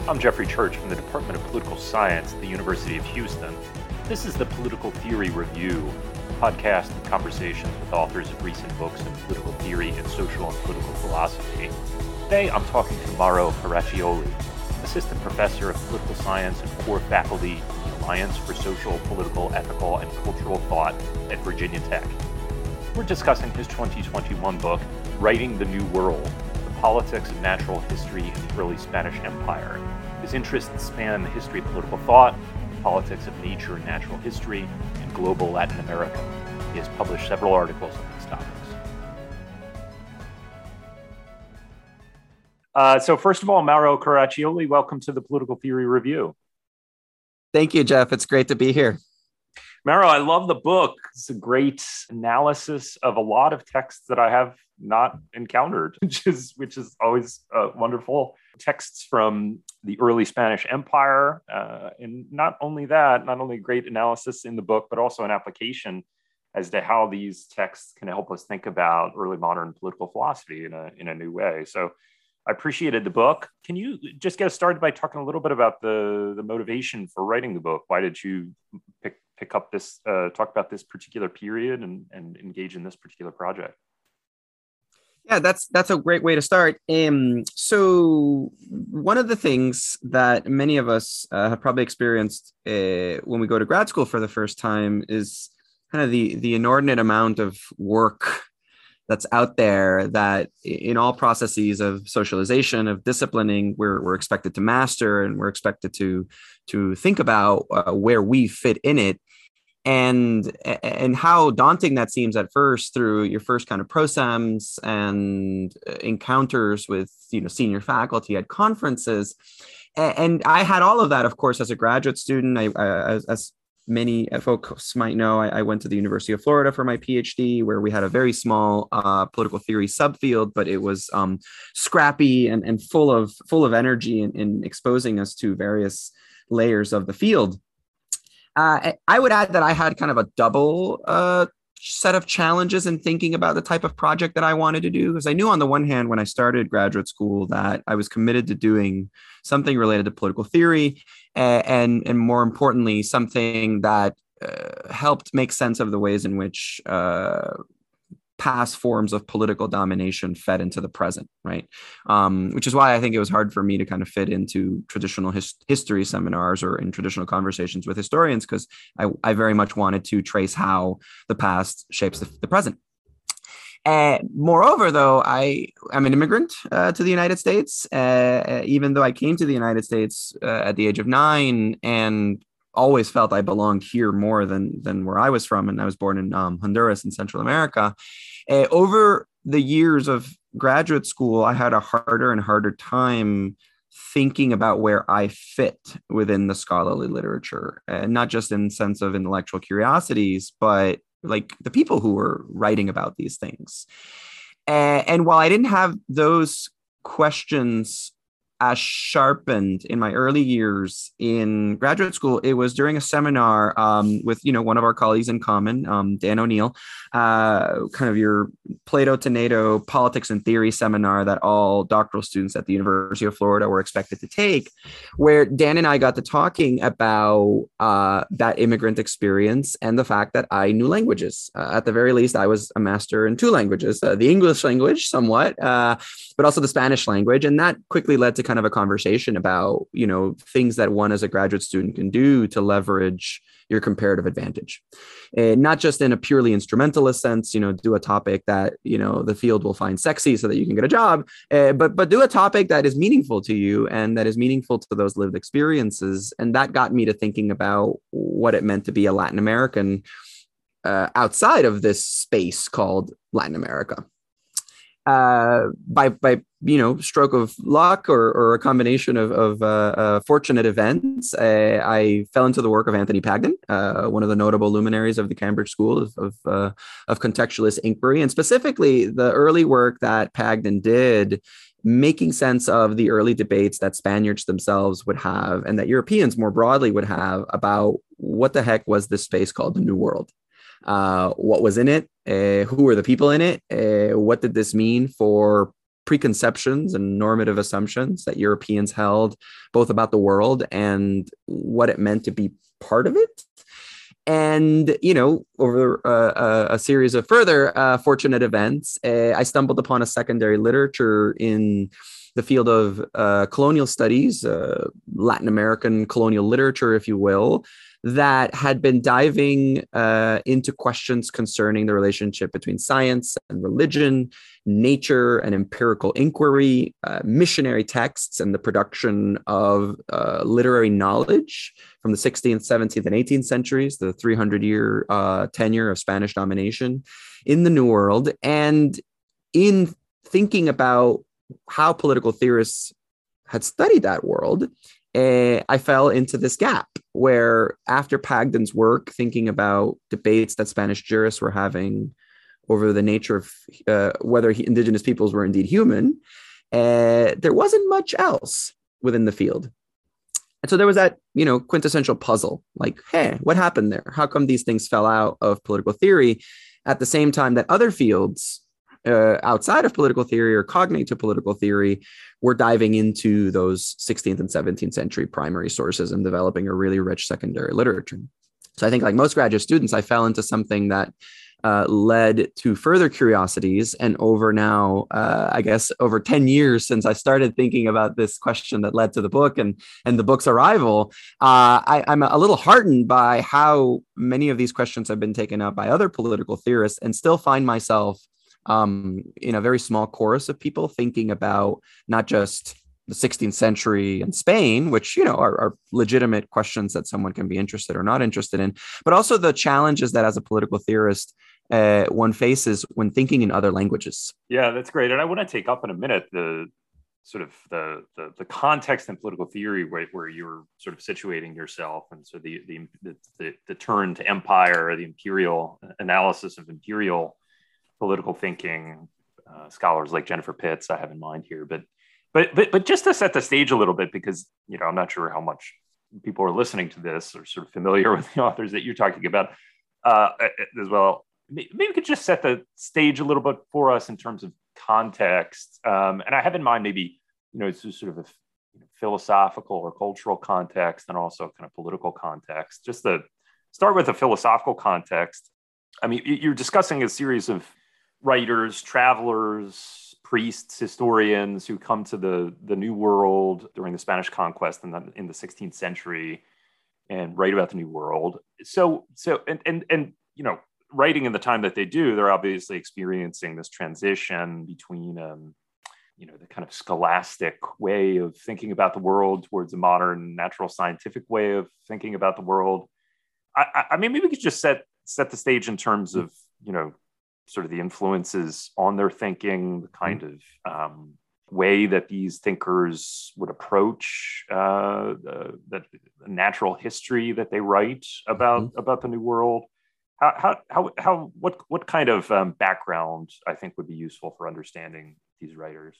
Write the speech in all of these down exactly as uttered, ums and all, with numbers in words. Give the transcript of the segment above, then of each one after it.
I'm Jeffrey Church from the Department of Political Science at the University of Houston. This is the Political Theory Review, a podcast and conversations with authors of recent books in political theory and social and political philosophy. Today, I'm talking to Mauro Caraccioli, Assistant Professor of Political Science and Core Faculty in the Alliance for Social, Political, Ethical, and Cultural Thought at Virginia Tech. We're discussing his twenty twenty-one book, Writing the New World, The Politics of Natural History in the Early Spanish Empire. His interests span the history of political thought, politics of nature and natural history, and global Latin America. He has published several articles on these topics. Uh, so first of all, Mauro Caraccioli, welcome to the Political Theory Review. Thank you, Jeff. It's great to be here. Mauro, I love the book. It's a great analysis of a lot of texts that I have not encountered, which is which is always uh, wonderful. Texts from the early Spanish Empire. Uh, and not only that, not only great analysis in the book, but also an application as to how these texts can help us think about early modern political philosophy in a, in a new way. So I appreciated the book. Can you just get us started by talking a little bit about the, the motivation for writing the book? Why did you pick pick up this, uh, talk about this particular period and, and engage in this particular project? Yeah, that's that's a great way to start. Um, so one of the things that many of us uh, have probably experienced uh, when we go to grad school for the first time is kind of the, the inordinate amount of work that's out there that in all processes of socialization, of disciplining, we're, we're expected to master, and we're expected to, to think about uh, where we fit in it. And and how daunting that seems at first through your first kind of prosems and encounters with, you know, senior faculty at conferences. And I had all of that, of course, as a graduate student. I, as, as many folks might know, I, I went to the University of Florida for my PhD, where we had a very small uh, political theory subfield, but it was um, scrappy and, and full of full of energy in, in exposing us to various layers of the field. Uh, I would add that I had kind of a double uh, set of challenges in thinking about the type of project that I wanted to do, because I knew on the one hand, when I started graduate school, that I was committed to doing something related to political theory, and, and, and more importantly, something that uh, helped make sense of the ways in which uh, past forms of political domination fed into the present, right? Um, which is why I think it was hard for me to kind of fit into traditional his- history seminars or in traditional conversations with historians, because I, I very much wanted to trace how the past shapes the, the present. And moreover, though, I am an immigrant uh, to the United States, uh, even though I came to the United States uh, at the age of nine and always felt I belonged here more than than where I was from. And I was born in um, Honduras in Central America. Uh, over the years of graduate school, I had a harder and harder time thinking about where I fit within the scholarly literature, and not just in the sense of intellectual curiosities, but like the people who were writing about these things. Uh, and while I didn't have those questions as sharpened in my early years in graduate school, it was during a seminar um, with, you know, one of our colleagues in common, um, Dan O'Neill, uh, kind of your Plato to NATO politics and theory seminar that all doctoral students at the University of Florida were expected to take, where Dan and I got to talking about uh, that immigrant experience and the fact that I knew languages. Uh, at the very least, I was a master in two languages, uh, the English language somewhat, uh, but also the Spanish language. And that quickly led to kind of a conversation about, you know, things that one as a graduate student can do to leverage your comparative advantage. And not just in a purely instrumentalist sense, you know, do a topic that, you know, the field will find sexy so that you can get a job, uh, but, but do a topic that is meaningful to you and that is meaningful to those lived experiences. And that got me to thinking about what it meant to be a Latin American uh, outside of this space called Latin America. Uh, by by you know stroke of luck or or a combination of of uh, uh, fortunate events, uh, I fell into the work of Anthony Pagden, uh, one of the notable luminaries of the Cambridge School of of, uh, of contextualist inquiry, and specifically the early work that Pagden did, making sense of the early debates that Spaniards themselves would have and that Europeans more broadly would have about what the heck was this space called the New World. Uh, what was in it? Uh, who were the people in it? Uh, what did this mean for preconceptions and normative assumptions that Europeans held both about the world and what it meant to be part of it. And, you know, over uh, a, a series of further uh, fortunate events, uh, I stumbled upon a secondary literature in the field of uh, colonial studies, uh, Latin American colonial literature, if you will, that had been diving uh, into questions concerning the relationship between science and religion, nature and empirical inquiry, uh, missionary texts, and the production of uh, literary knowledge from the sixteenth, seventeenth, and eighteenth centuries, the three hundred year uh, tenure of Spanish domination in the New World. And in thinking about how political theorists had studied that world, uh, I fell into this gap where, after Pagden's work, thinking about debates that Spanish jurists were having over the nature of uh, whether he, indigenous peoples were indeed human, uh, there wasn't much else within the field. And so there was that, you know, quintessential puzzle, like, hey, what happened there? How come these things fell out of political theory at the same time that other fields Uh, outside of political theory or cognate to political theory, we're diving into those sixteenth and seventeenth century primary sources and developing a really rich secondary literature. So I think, like most graduate students, I fell into something that uh, led to further curiosities. And over now, uh, I guess, over ten years since I started thinking about this question that led to the book and, and the book's arrival, uh, I, I'm a little heartened by how many of these questions have been taken up by other political theorists, and still find myself Um, in a very small chorus of people thinking about not just the sixteenth century and Spain, which, you know, are, are legitimate questions that someone can be interested or not interested in, but also the challenges that as a political theorist, uh, one faces when thinking in other languages. Yeah, that's great. And I want to take up in a minute the sort of the the, the context in political theory where, where you're sort of situating yourself. And so the, the, the, the turn to empire, or the imperial analysis of imperial political thinking, uh, scholars like Jennifer Pitts I have in mind here, but but but but just to set the stage a little bit, because, you know, I'm not sure how much people are listening to this or sort of familiar with the authors that you're talking about uh, as well. Maybe we could just set the stage a little bit for us in terms of context, um, and I have in mind maybe, you know, it's just sort of a philosophical or cultural context, and also kind of political context. Just to start with a philosophical context, I mean, you're discussing a series of writers, travelers, priests, historians who come to the, the New World during the Spanish conquest in the, in the sixteenth century and write about the New World. So, so and, and, and, you know, writing in the time that they do, they're obviously experiencing this transition between, um, you know, the kind of scholastic way of thinking about the world towards a modern natural scientific way of thinking about the world. I, I mean, maybe we could just set set the stage in terms of, you know, sort of the influences on their thinking, the kind of um, way that these thinkers would approach uh, the, the natural history that they write about, mm-hmm. about the New World. How, how, how, how what, what kind of um, background I think would be useful for understanding these writers?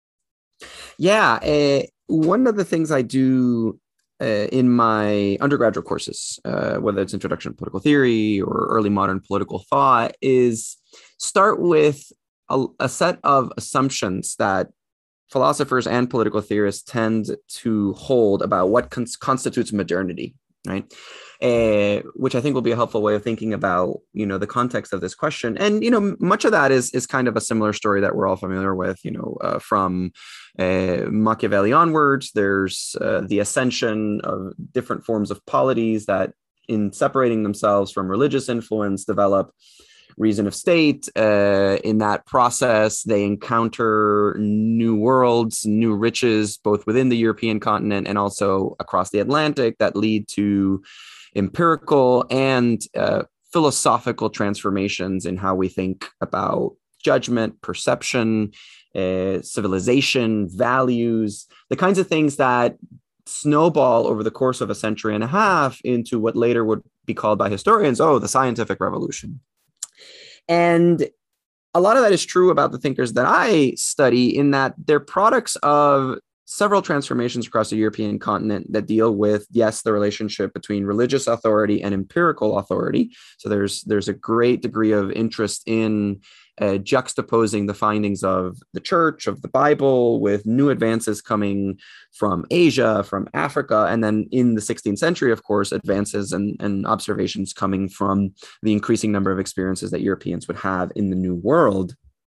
Yeah, uh, one of the things I do Uh, in my undergraduate courses, uh, whether it's Introduction to Political Theory or Early Modern Political Thought, is start with a, a set of assumptions that philosophers and political theorists tend to hold about what cons- constitutes modernity, right? Uh, which I think will be a helpful way of thinking about, you know, the context of this question. And, you know, much of that is is kind of a similar story that we're all familiar with, you know, uh, from uh, Machiavelli onwards. There's uh, the ascension of different forms of polities that, in separating themselves from religious influence, develop reason of state. Uh, in that process, they encounter new worlds, new riches, both within the European continent and also across the Atlantic, that lead to empirical and uh, philosophical transformations in how we think about judgment, perception, uh, civilization, values, the kinds of things that snowball over the course of a century and a half into what later would be called by historians, oh, the scientific revolution. And a lot of that is true about the thinkers that I study, in that they're products of several transformations across the European continent that deal with, yes, the relationship between religious authority and empirical authority. So there's there's a great degree of interest in uh, juxtaposing the findings of the church, of the Bible, with new advances coming from Asia, from Africa, and then in the sixteenth century, of course, advances and, and observations coming from the increasing number of experiences that Europeans would have in the New World.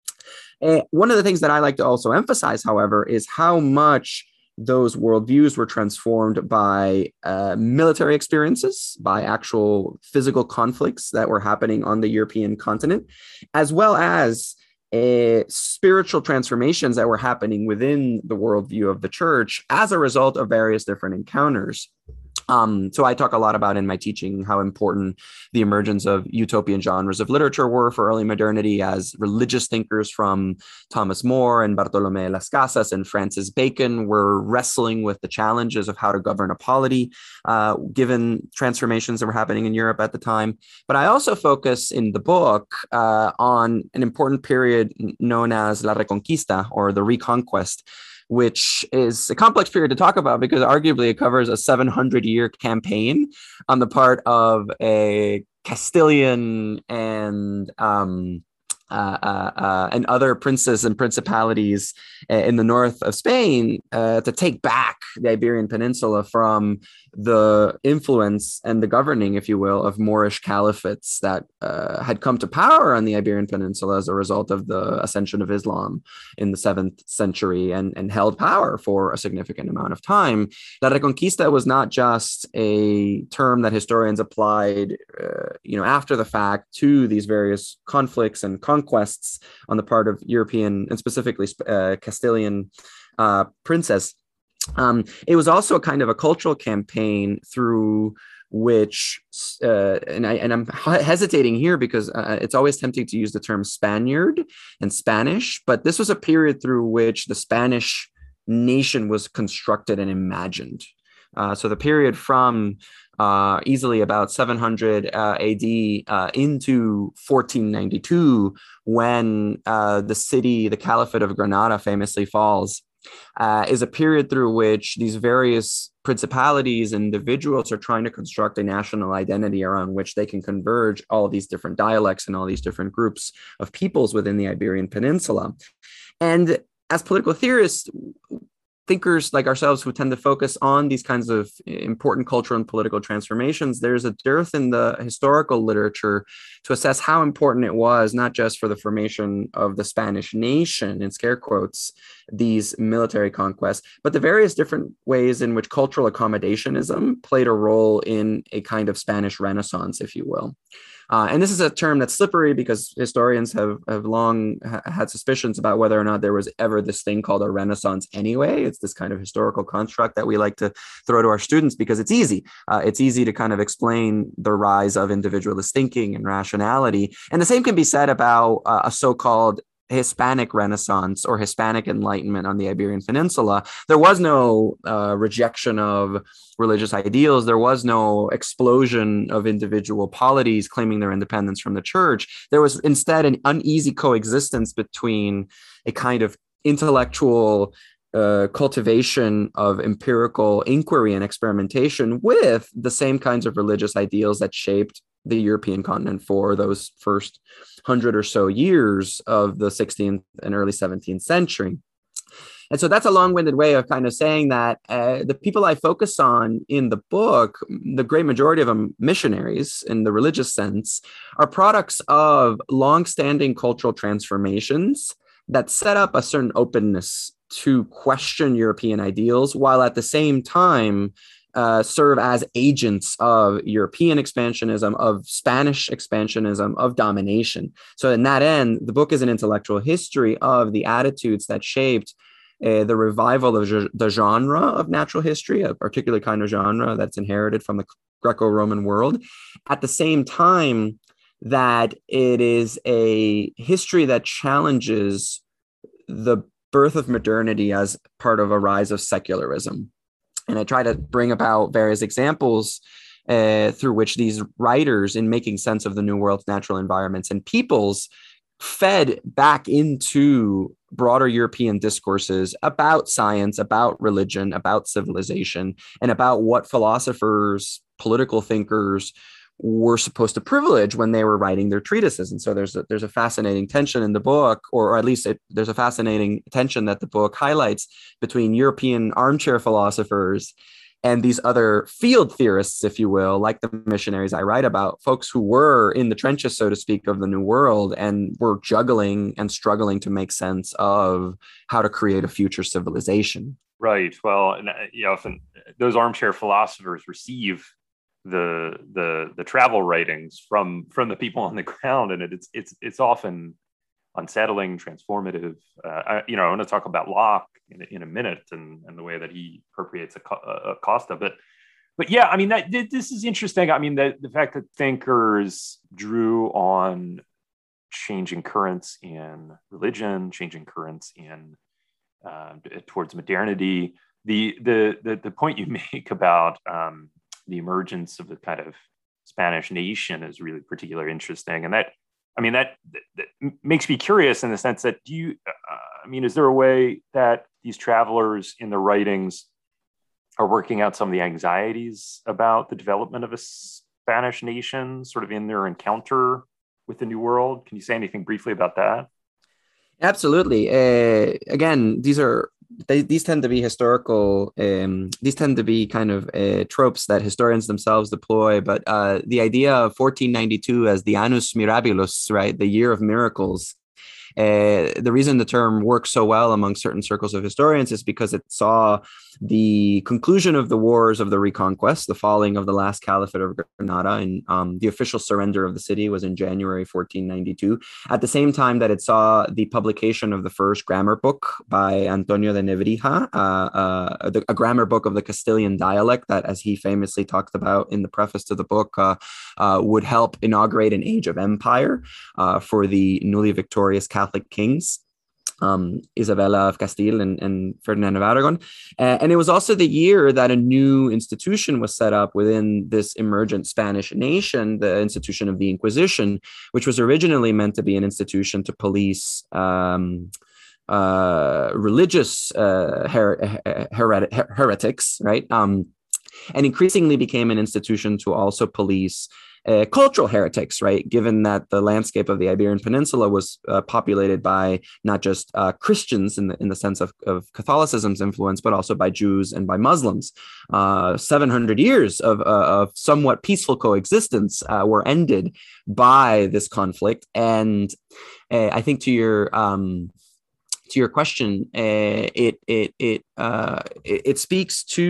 And one of the things that I like to also emphasize, however, is how much those worldviews were transformed by uh, military experiences, by actual physical conflicts that were happening on the European continent, as well as uh, spiritual transformations that were happening within the worldview of the church as a result of various different encounters. Um, so I talk a lot about in my teaching how important the emergence of utopian genres of literature were for early modernity, as religious thinkers from Thomas More and Bartolomé Las Casas and Francis Bacon were wrestling with the challenges of how to govern a polity, uh, given transformations that were happening in Europe at the time. But I also focus in the book uh, on an important period known as La Reconquista, or the Reconquest, which is a complex period to talk about because arguably it covers a seven hundred year campaign on the part of a Castilian and um, uh, uh, uh, and other princes and principalities in the north of Spain uh, to take back the Iberian Peninsula from the influence and the governing, if you will, of Moorish caliphates that uh, had come to power on the Iberian Peninsula as a result of the ascension of Islam in the seventh century and, and held power for a significant amount of time. La Reconquista was not just a term that historians applied, uh, you know, after the fact to these various conflicts and conquests on the part of European and specifically uh, Castilian uh, princes. Um, it was also a kind of a cultural campaign through which, uh, and, I, and I'm hesitating here because uh, it's always tempting to use the term Spaniard and Spanish, but this was a period through which the Spanish nation was constructed and imagined. Uh, so the period from uh, easily about seven hundred uh, A D uh, into fourteen ninety-two, when uh, the city, the Caliphate of Granada famously falls, Uh, is a period through which these various principalities and individuals are trying to construct a national identity around which they can converge all of these different dialects and all these different groups of peoples within the Iberian Peninsula. And as political theorists, thinkers like ourselves who tend to focus on these kinds of important cultural and political transformations, there's a dearth in the historical literature to assess how important it was, not just for the formation of the Spanish nation, in scare quotes, these military conquests, but the various different ways in which cultural accommodationism played a role in a kind of Spanish Renaissance, if you will. Uh, and this is a term that's slippery because historians have, have long ha- had suspicions about whether or not there was ever this thing called a Renaissance anyway. It's this kind of historical construct that we like to throw to our students because it's easy. Uh, it's easy to kind of explain the rise of individualist thinking and rationality. And the same can be said about uh, a so-called Hispanic Renaissance or Hispanic Enlightenment on the Iberian Peninsula. There was no uh, rejection of religious ideals. There was no explosion of individual polities claiming their independence from the church. There was instead an uneasy coexistence between a kind of intellectual Uh, cultivation of empirical inquiry and experimentation with the same kinds of religious ideals that shaped the European continent for those first hundred or so years of the sixteenth and early seventeenth century. And so that's a long-winded way of kind of saying that uh, the people I focus on in the book, the great majority of them missionaries in the religious sense, are products of long-standing cultural transformations that set up a certain openness to question European ideals, while at the same time uh, serve as agents of European expansionism, of Spanish expansionism, of domination. So in that end, the book is an intellectual history of the attitudes that shaped uh, the revival of ge- the genre of natural history, a particular kind of genre that's inherited from the Greco-Roman world. At the same time that it is a history that challenges the birth of modernity as part of a rise of secularism. And I try to bring about various examples uh, through which these writers, in making sense of the New World's natural environments and peoples, fed back into broader European discourses about science, about religion, about civilization, and about what philosophers, political thinkers were supposed to privilege when they were writing their treatises. And so there's a, there's a fascinating tension in the book, or, or at least it, there's a fascinating tension that the book highlights between European armchair philosophers and these other field theorists, if you will, like the missionaries I write about, folks who were in the trenches, so to speak, of the New World and were juggling and struggling to make sense of how to create a future civilization. Right. Well, and, you know, often those armchair philosophers receive the the the travel writings from from the people on the ground, and it, it's it's it's often unsettling, transformative. Uh, I, you know, I want to talk about Locke in, in a minute, and, and the way that he appropriates a, a Costa. But, but yeah, I mean, that this is interesting. I mean, the, the fact that thinkers drew on changing currents in religion, changing currents in uh, towards modernity. The, the the the point you make about um, the emergence of the kind of Spanish nation is really particularly interesting, and that. I mean, that, that, that makes me curious in the sense that do you, uh, I mean, is there a way that these travelers in the writings are working out some of the anxieties about the development of a Spanish nation sort of in their encounter with the New World? Can you say anything briefly about that? Absolutely. Uh, again, these are they, these tend to be historical. Um, these tend to be kind of uh, tropes that historians themselves deploy. But uh, the idea of fourteen ninety-two as the Annus Mirabilis, right, the year of miracles. Uh, the reason the term works so well among certain circles of historians is because it saw the conclusion of the wars of the Reconquest, the falling of the last caliphate of Granada, and um, the official surrender of the city was in January fourteen ninety-two. At the same time that it saw the publication of the first grammar book by Antonio de Nebrija, uh, uh, the, a grammar book of the Castilian dialect that, as he famously talked about in the preface to the book, uh, uh, would help inaugurate an age of empire uh, for the newly victorious Catholic kings. Um, Isabella of Castile and, and Ferdinand of Aragon. Uh, and it was also the year that a new institution was set up within this emergent Spanish nation, the institution of the Inquisition, which was originally meant to be an institution to police um, uh, religious uh, her- her- her- heretics, right? Um, and increasingly became an institution to also police Uh, cultural heretics, right? Given that the landscape of the Iberian Peninsula was uh, populated by not just uh, Christians in the in the sense of, of Catholicism's influence, but also by Jews and by Muslims. Uh, seven hundred years of, uh, of somewhat peaceful coexistence uh, were ended by this conflict. And uh, I think to your um, to your question, uh, it it it, uh, it it speaks to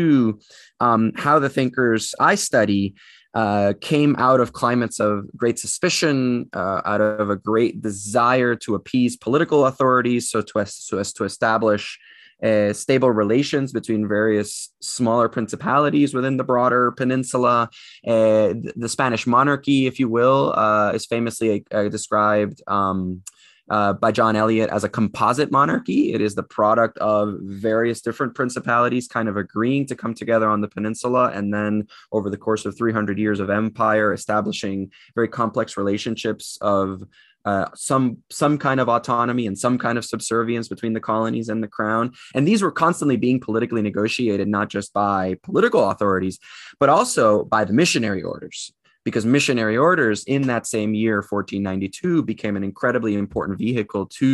um, how the thinkers I study Uh, came out of climates of great suspicion, uh, out of a great desire to appease political authorities, so to, so as to establish uh, stable relations between various smaller principalities within the broader peninsula. Uh, the, the Spanish monarchy, if you will, uh, is famously uh, described um, Uh, by John Eliot as a composite monarchy. It is the product of various different principalities kind of agreeing to come together on the peninsula, and then over the course of three hundred years of empire, establishing very complex relationships of uh, some some kind of autonomy and some kind of subservience between the colonies and the crown. And these were constantly being politically negotiated, not just by political authorities, but also by the missionary orders. Because missionary orders in that same year, fourteen ninety-two, became an incredibly important vehicle to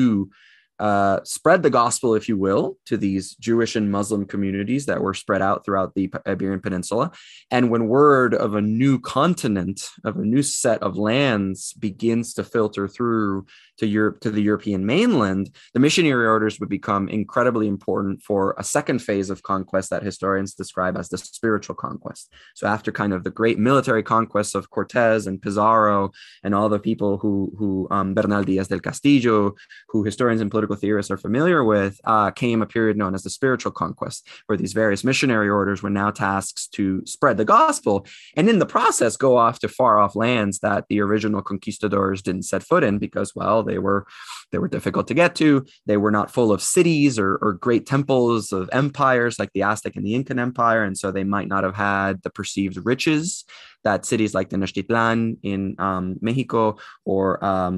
uh, spread the gospel, if you will, to these Jewish and Muslim communities that were spread out throughout the Iberian Peninsula. And when word of a new continent, of a new set of lands begins to filter through to Europe, to the European mainland, the missionary orders would become incredibly important for a second phase of conquest that historians describe as the spiritual conquest. So after kind of the great military conquests of Cortez and Pizarro and all the people who, who um, Bernal Díaz del Castillo, who historians and political theorists are familiar with, uh, came a period known as the spiritual conquest, where these various missionary orders were now tasked to spread the gospel, and in the process go off to far off lands that the original conquistadors didn't set foot in because, well, they were they were difficult to get to. They were not full of cities or, or great temples of empires like the Aztec and the Incan Empire, and so they might not have had the perceived riches that cities like Tenochtitlan in um, Mexico or um,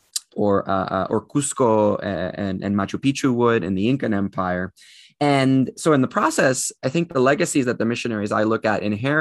or uh, uh, or Cusco and, and Machu Picchu would in the Incan Empire. And so in the process, I think the legacies that the missionaries I look at inherit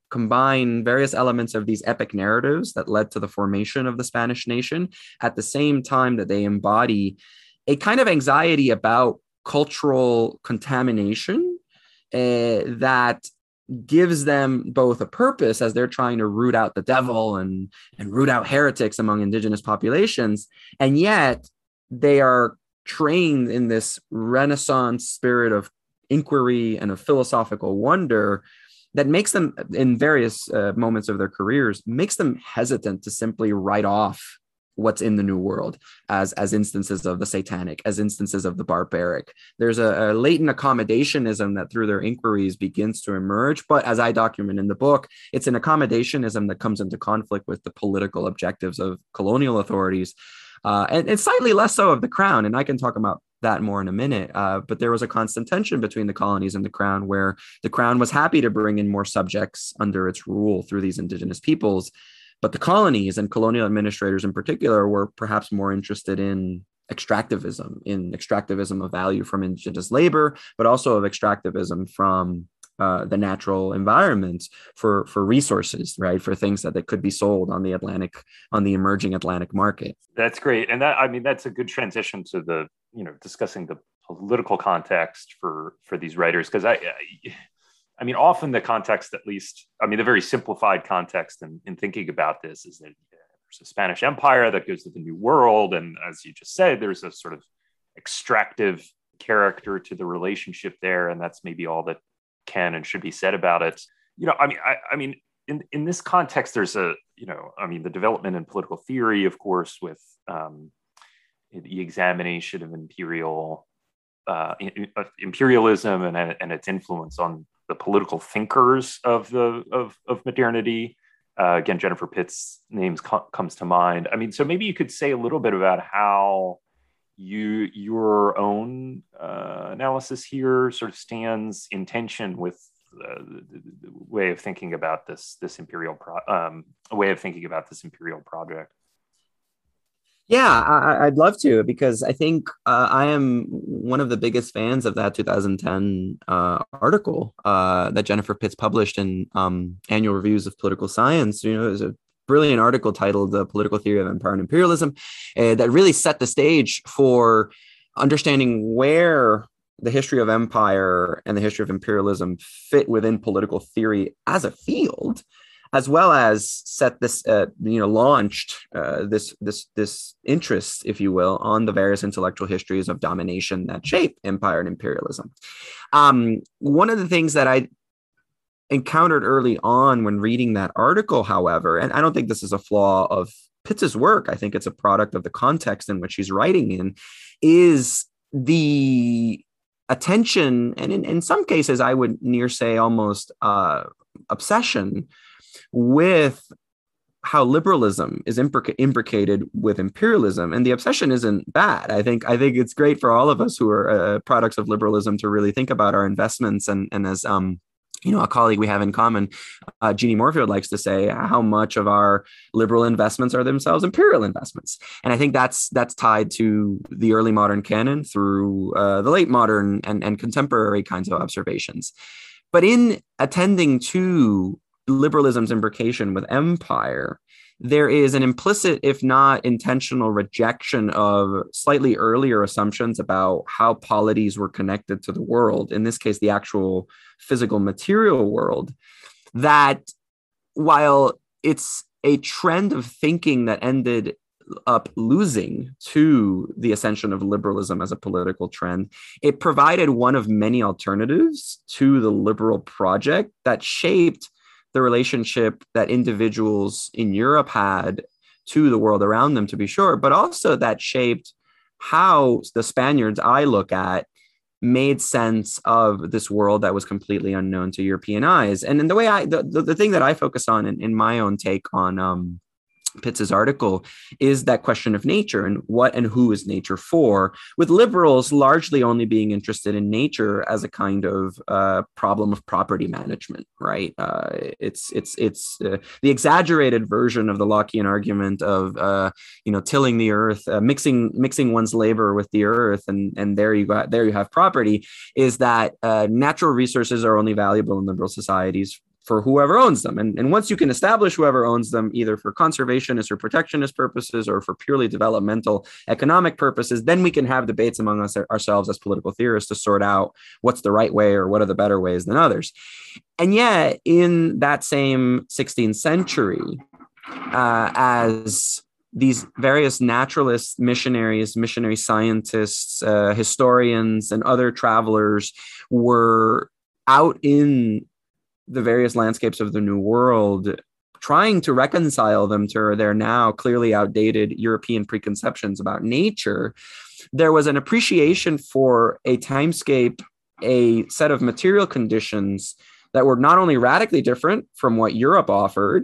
combine various elements of these epic narratives that led to the formation of the Spanish nation at the same time that they embody a kind of anxiety about cultural contamination uh, that gives them both a purpose as they're trying to root out the devil and, and root out heretics among indigenous populations. And yet they are trained in this Renaissance spirit of inquiry and of philosophical wonder that makes them, in various uh, moments of their careers, makes them hesitant to simply write off what's in the New World as, as instances of the satanic, as instances of the barbaric. There's a, a latent accommodationism that through their inquiries begins to emerge. But as I document in the book, it's an accommodationism that comes into conflict with the political objectives of colonial authorities, uh, and, and slightly less so of the crown. And I can talk about that more in a minute. Uh, but there was a constant tension between the colonies and the crown, where the crown was happy to bring in more subjects under its rule through these indigenous peoples. But the colonies and colonial administrators in particular were perhaps more interested in extractivism, in extractivism of value from indigenous labor, but also of extractivism from uh, the natural environment for, for resources, right? For things that, that could be sold on the Atlantic, on the emerging Atlantic market. That's great. And that, I mean, that's a good transition to the, you know, discussing the political context for, for these writers. Because I, I I mean, often the context, at least, I mean, the very simplified context in, in thinking about this is that there's a Spanish Empire that goes to the New World. And as you just said, there's a sort of extractive character to the relationship there. And that's maybe all that can and should be said about it. You know, I mean, I, I mean, in, in this context, there's a, you know, I mean, the development in political theory, of course, with um, the examination of imperial uh, imperialism and, and its influence on the political thinkers of the of, of modernity. Uh, again, Jennifer Pitt's names co- comes to mind. I mean, so maybe you could say a little bit about how you your own uh, analysis here sort of stands in tension with uh, the, the, the way of thinking about this this imperial pro- um, a way of thinking about this imperial project. Yeah, I, I'd love to, because I think uh, I am one of the biggest fans of that two thousand ten uh, article uh, that Jennifer Pitts published in um, Annual Reviews of Political Science. You know, it was a brilliant article titled "The Political Theory of Empire and Imperialism," uh, that really set the stage for understanding where the history of empire and the history of imperialism fit within political theory as a field, as well as set this, uh, you know, launched uh, this this this interest, if you will, on the various intellectual histories of domination that shape empire and imperialism. Um, one of the things that I encountered early on when reading that article, however, and I don't think this is a flaw of Pitts's work, I think it's a product of the context in which he's writing in, is the attention, and in, in some cases, I would near say almost uh, obsession with how liberalism is imbric- imbricated with imperialism. And the obsession isn't bad. I think I think it's great for all of us who are uh, products of liberalism to really think about our investments. And, and as um, you know, a colleague we have in common, uh, Jeannie Moorfield, likes to say, how much of our liberal investments are themselves imperial investments. And I think that's that's tied to the early modern canon through uh, the late modern and, and contemporary kinds of observations. But in attending to liberalism's imbrication with empire, there is an implicit, if not intentional, rejection of slightly earlier assumptions about how polities were connected to the world, in this case, the actual physical material world, that while it's a trend of thinking that ended up losing to the ascension of liberalism as a political trend, it provided one of many alternatives to the liberal project that shaped the relationship that individuals in Europe had to the world around them, to be sure, but also that shaped how the Spaniards I look at made sense of this world that was completely unknown to European eyes. And in the way I, the, the, the thing that I focus on in, in my own take on um, Pitts's article is that question of nature and what and who is nature for, with liberals largely only being interested in nature as a kind of uh, problem of property management, right? Uh, it's it's it's uh, the exaggerated version of the Lockean argument of uh, you know tilling the earth, uh, mixing mixing one's labor with the earth, and and there you got there you have property. Is that uh, natural resources are only valuable in liberal societies for whoever owns them. And, and once you can establish whoever owns them, either for conservationist or protectionist purposes or for purely developmental economic purposes, then we can have debates among us ourselves as political theorists to sort out what's the right way or what are the better ways than others. And yet, in that same sixteenth century, uh, as these various naturalists, missionaries, missionary scientists, uh, historians, and other travelers were out in the various landscapes of the New World, trying to reconcile them to their now clearly outdated European preconceptions about nature, there was an appreciation for a timescape, a set of material conditions that were not only radically different from what Europe offered,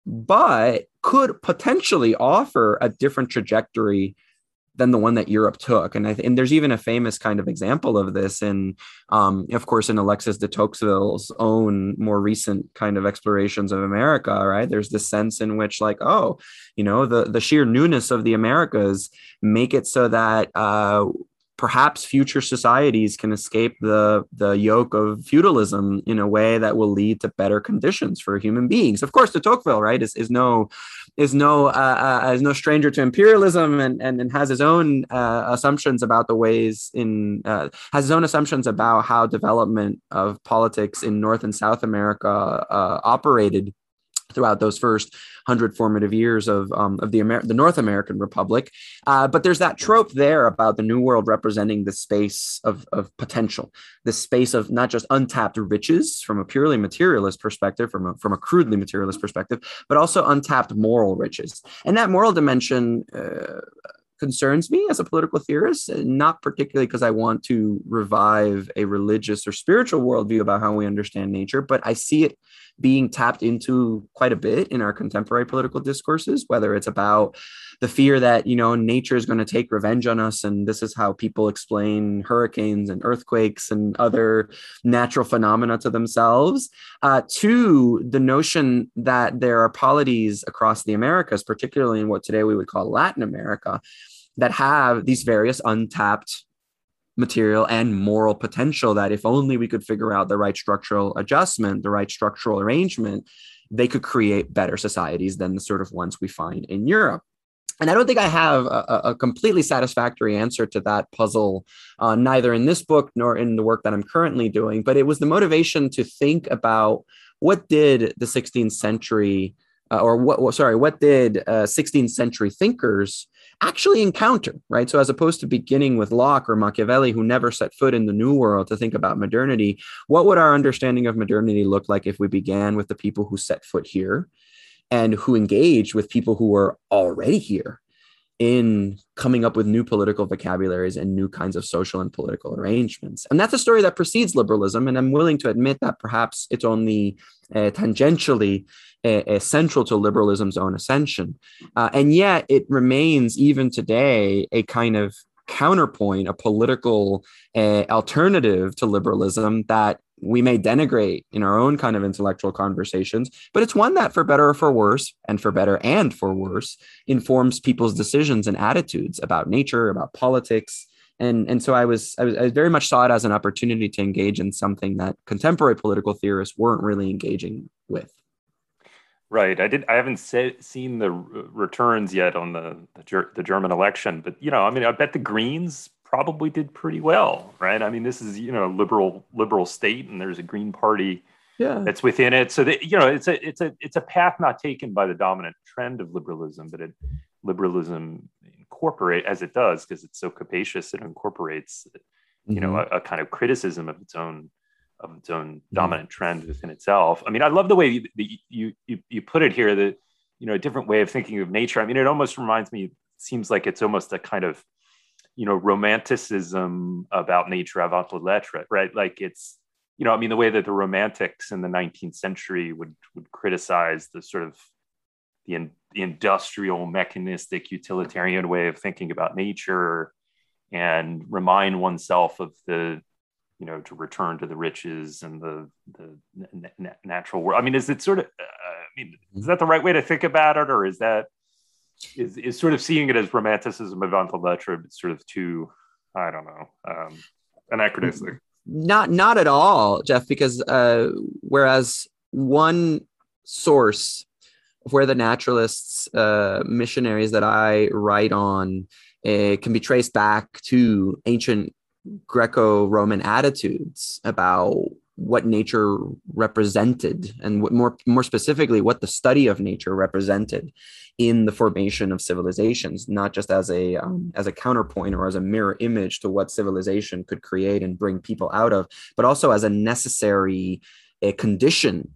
but could potentially offer a different trajectory than the one that Europe took. And I th- and there's even a famous kind of example of this in, um, of course, in Alexis de Tocqueville's own more recent kind of explorations of America, right? There's this sense in which like, oh, you know, the, the sheer newness of the Americas make it so that uh, perhaps future societies can escape the, the yoke of feudalism in a way that will lead to better conditions for human beings. Of course, de Tocqueville, right, is, is no is no uh, uh, is no stranger to imperialism, and, and, and has his own uh, assumptions about the ways in uh, has his own assumptions about how development of politics in North and South America uh, operated throughout those first hundred formative years of um, of the Amer- the North American Republic. Uh, but there's that trope there about the New World representing the space of, of potential, the space of not just untapped riches from a purely materialist perspective, from a, from a crudely materialist perspective, but also untapped moral riches. And that moral dimension uh, concerns me as a political theorist, not particularly because I want to revive a religious or spiritual worldview about how we understand nature, but I see it being tapped into quite a bit in our contemporary political discourses, whether it's about the fear that, you know, nature is going to take revenge on us. And this is how people explain hurricanes and earthquakes and other natural phenomena to themselves, uh, to the notion that there are polities across the Americas, particularly in what today we would call Latin America, that have these various untapped material and moral potential that if only we could figure out the right structural adjustment, the right structural arrangement, they could create better societies than the sort of ones we find in Europe. And I don't think I have a, a completely satisfactory answer to that puzzle, uh, neither in this book nor in the work that I'm currently doing, but it was the motivation to think about what did the sixteenth century uh, or what, sorry, what did uh, sixteenth century thinkers actually encounter, right? So as opposed to beginning with Locke or Machiavelli, who never set foot in the New World, to think about modernity, what would our understanding of modernity look like if we began with the people who set foot here and who engaged with people who were already here in coming up with new political vocabularies and new kinds of social and political arrangements? And that's a story that precedes liberalism. And I'm willing to admit that perhaps it's only uh, tangentially uh, uh, central to liberalism's own ascension. Uh, and yet it remains, even today, a kind of counterpoint, a political uh, alternative to liberalism that we may denigrate in our own kind of intellectual conversations, but it's one that, for better or for worse, and for better and for worse, informs people's decisions and attitudes about nature, about politics. And, and so I was, I was I very much saw it as an opportunity to engage in something that contemporary political theorists weren't really engaging with. Right. I did. I haven't se- seen the r- returns yet on the the, ger- the German election, but you know, I mean, I bet the Greens probably did pretty well, right? I mean, this is, you know, liberal liberal state, and there's a Green Party yeah. that's within it. So that, you know, it's a it's a it's a path not taken by the dominant trend of liberalism, but it liberalism incorporate as it does, because it's so capacious, it incorporates, you mm-hmm. know, a, a kind of criticism of its own of its own dominant mm-hmm. trend within itself. I mean, I love the way you you you, you put it here, that, you know, a different way of thinking of nature. I mean, it almost reminds me, it seems like it's almost a kind of, you know, romanticism about nature avant la lettre, right? Like it's, you know, I mean, the way that the romantics in the nineteenth century would would criticize the sort of the, in, the industrial, mechanistic, utilitarian way of thinking about nature, and remind oneself of the, you know, to return to the riches and the the na- natural world. I mean, is it sort of, uh, I mean, is that the right way to think about it, or is that is is sort of seeing it as romanticism avant la lettre, but sort of too, I don't know, um, anachronistic? Not not at all, Jeff, because uh, whereas one source of where the naturalists, uh, missionaries that I write on, uh, can be traced back to ancient Greco-Roman attitudes about what nature represented, and what more more specifically, what the study of nature represented in the formation of civilizations, not just as a um, as a counterpoint or as a mirror image to what civilization could create and bring people out of, but also as a necessary a condition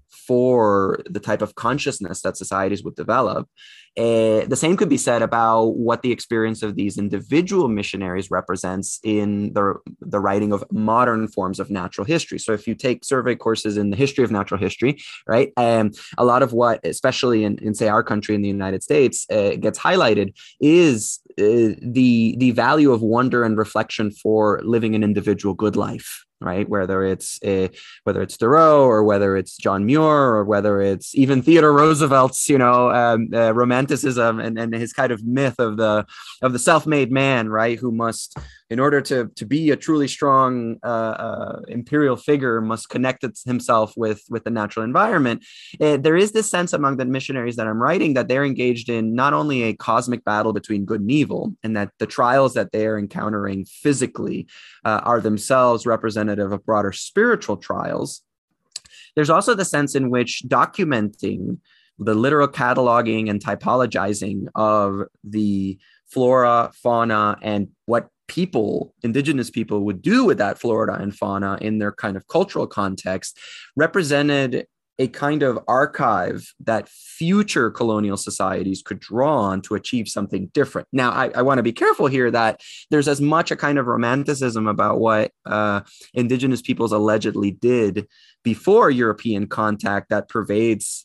for the type of consciousness that societies would develop. Uh, the same could be said about what the experience of these individual missionaries represents in the, the writing of modern forms of natural history. So if you take survey courses in the history of natural history, right, um, a lot of what, especially in, in say, our country in the United States, uh, gets highlighted is uh, the, the value of wonder and reflection for living an individual good life. Right, whether it's a, whether it's Thoreau or whether it's John Muir or whether it's even Theodore Roosevelt's, you know, um, uh, romanticism and, and his kind of myth of the of the self-made man, right, who must, in order to to be a truly strong uh, uh, imperial figure, must connect himself with with the natural environment. Uh, there is this sense among the missionaries that I'm writing that they're engaged in not only a cosmic battle between good and evil, and that the trials that they are encountering physically uh, are themselves represented of broader spiritual trials. There's also the sense in which documenting the literal cataloging and typologizing of the flora, fauna, and what people, indigenous people, would do with that flora and fauna in their kind of cultural context represented a kind of archive that future colonial societies could draw on to achieve something different. Now, I, I want to be careful here that there's as much a kind of romanticism about what uh, indigenous peoples allegedly did before European contact that pervades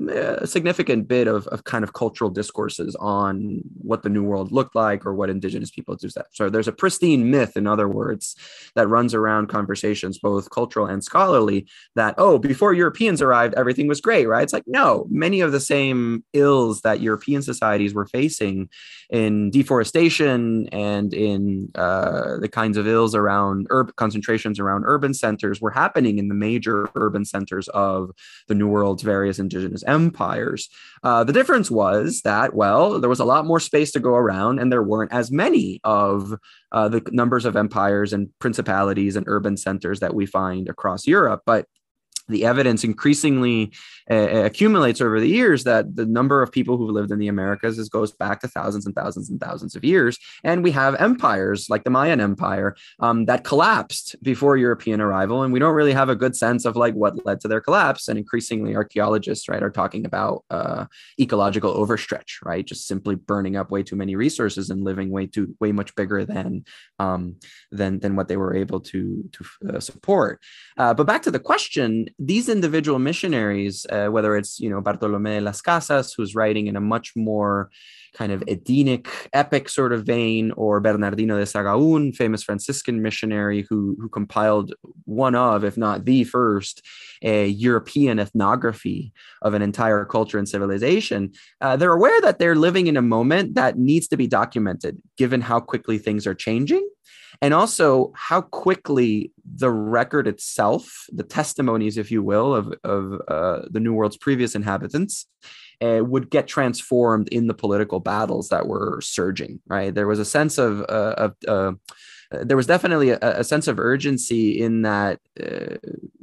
a significant bit of, of kind of cultural discourses on what the New World looked like or what indigenous people do that. So there's a pristine myth, in other words, that runs around conversations, both cultural and scholarly, that, oh, before Europeans arrived, everything was great, right? It's like, no, many of the same ills that European societies were facing in deforestation and in uh, the kinds of ills around urban concentrations around urban centers were happening in the major urban centers of the New World's various indigenous empires. Uh, the difference was that, well, there was a lot more space to go around, and there weren't as many of uh, the numbers of empires and principalities and urban centers that we find across Europe. But the evidence increasingly uh, accumulates over the years that the number of people who lived in the Americas is, goes back to thousands and thousands and thousands of years. And we have empires like the Mayan Empire um, that collapsed before European arrival. And we don't really have a good sense of like what led to their collapse. And increasingly archaeologists, right, are talking about uh, ecological overstretch, right? Just simply burning up way too many resources and living way too, way much bigger than, um, than, than what they were able to, to uh, support. Uh, but back to the question, these individual missionaries, uh, whether it's, you know, Bartolomé de las Casas, who's writing in a much more kind of Edenic, epic sort of vein, or Bernardino de Sahagún, famous Franciscan missionary who, who compiled one of, if not the first, a European ethnography of an entire culture and civilization, uh, they're aware that they're living in a moment that needs to be documented, given how quickly things are changing. And also how quickly the record itself, the testimonies, if you will, of, of uh, the New World's previous inhabitants uh, would get transformed in the political battles that were surging, right? There was a sense of, uh, of uh, there was definitely a, a sense of urgency in that uh,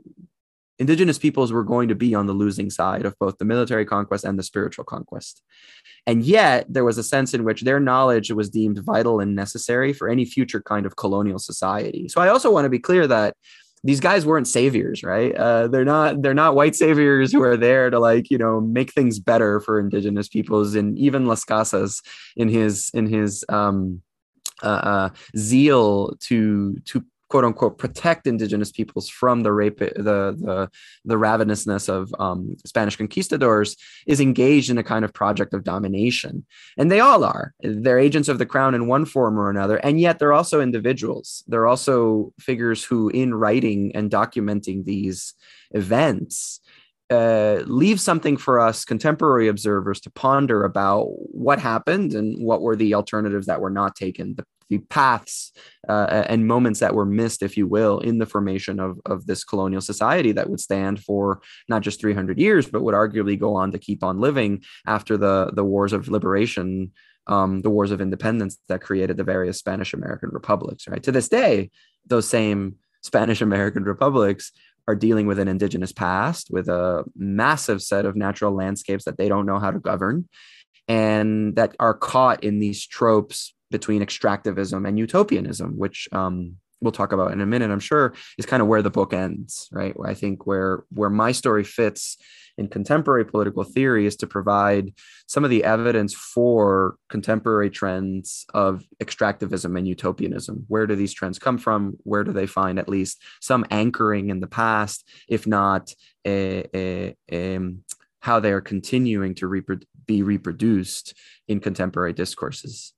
indigenous peoples were going to be on the losing side of both the military conquest and the spiritual conquest. And yet there was a sense in which their knowledge was deemed vital and necessary for any future kind of colonial society. So I also want to be clear that these guys weren't saviors, right? Uh, they're not, they're not white saviors who are there to, like, you know, make things better for indigenous peoples. And even Las Casas in his, in his um, uh, uh, zeal to, to, quote unquote, protect indigenous peoples from the rape, the the the ravenousness of um, Spanish conquistadors, is engaged in a kind of project of domination. And they all are. They're agents of the crown in one form or another. And yet they're also individuals. They're also figures who, in writing and documenting these events, Uh, leave something for us contemporary observers to ponder about what happened and what were the alternatives that were not taken. The the paths uh, and moments that were missed, if you will, in the formation of, of this colonial society that would stand for not just three hundred years, but would arguably go on to keep on living after the, the wars of liberation, um, the wars of independence that created the various Spanish American republics, right? To this day, those same Spanish American republics are dealing with an indigenous past, with a massive set of natural landscapes that they don't know how to govern, and that are caught in these tropes between extractivism and utopianism, which um, we'll talk about in a minute, I'm sure, is kind of where the book ends, right? I think where, where my story fits in contemporary political theory is to provide some of the evidence for contemporary trends of extractivism and utopianism. Where do these trends come from? Where do they find at least some anchoring in the past, if not a, a, a, how they are continuing to repro- be reproduced in contemporary discourses?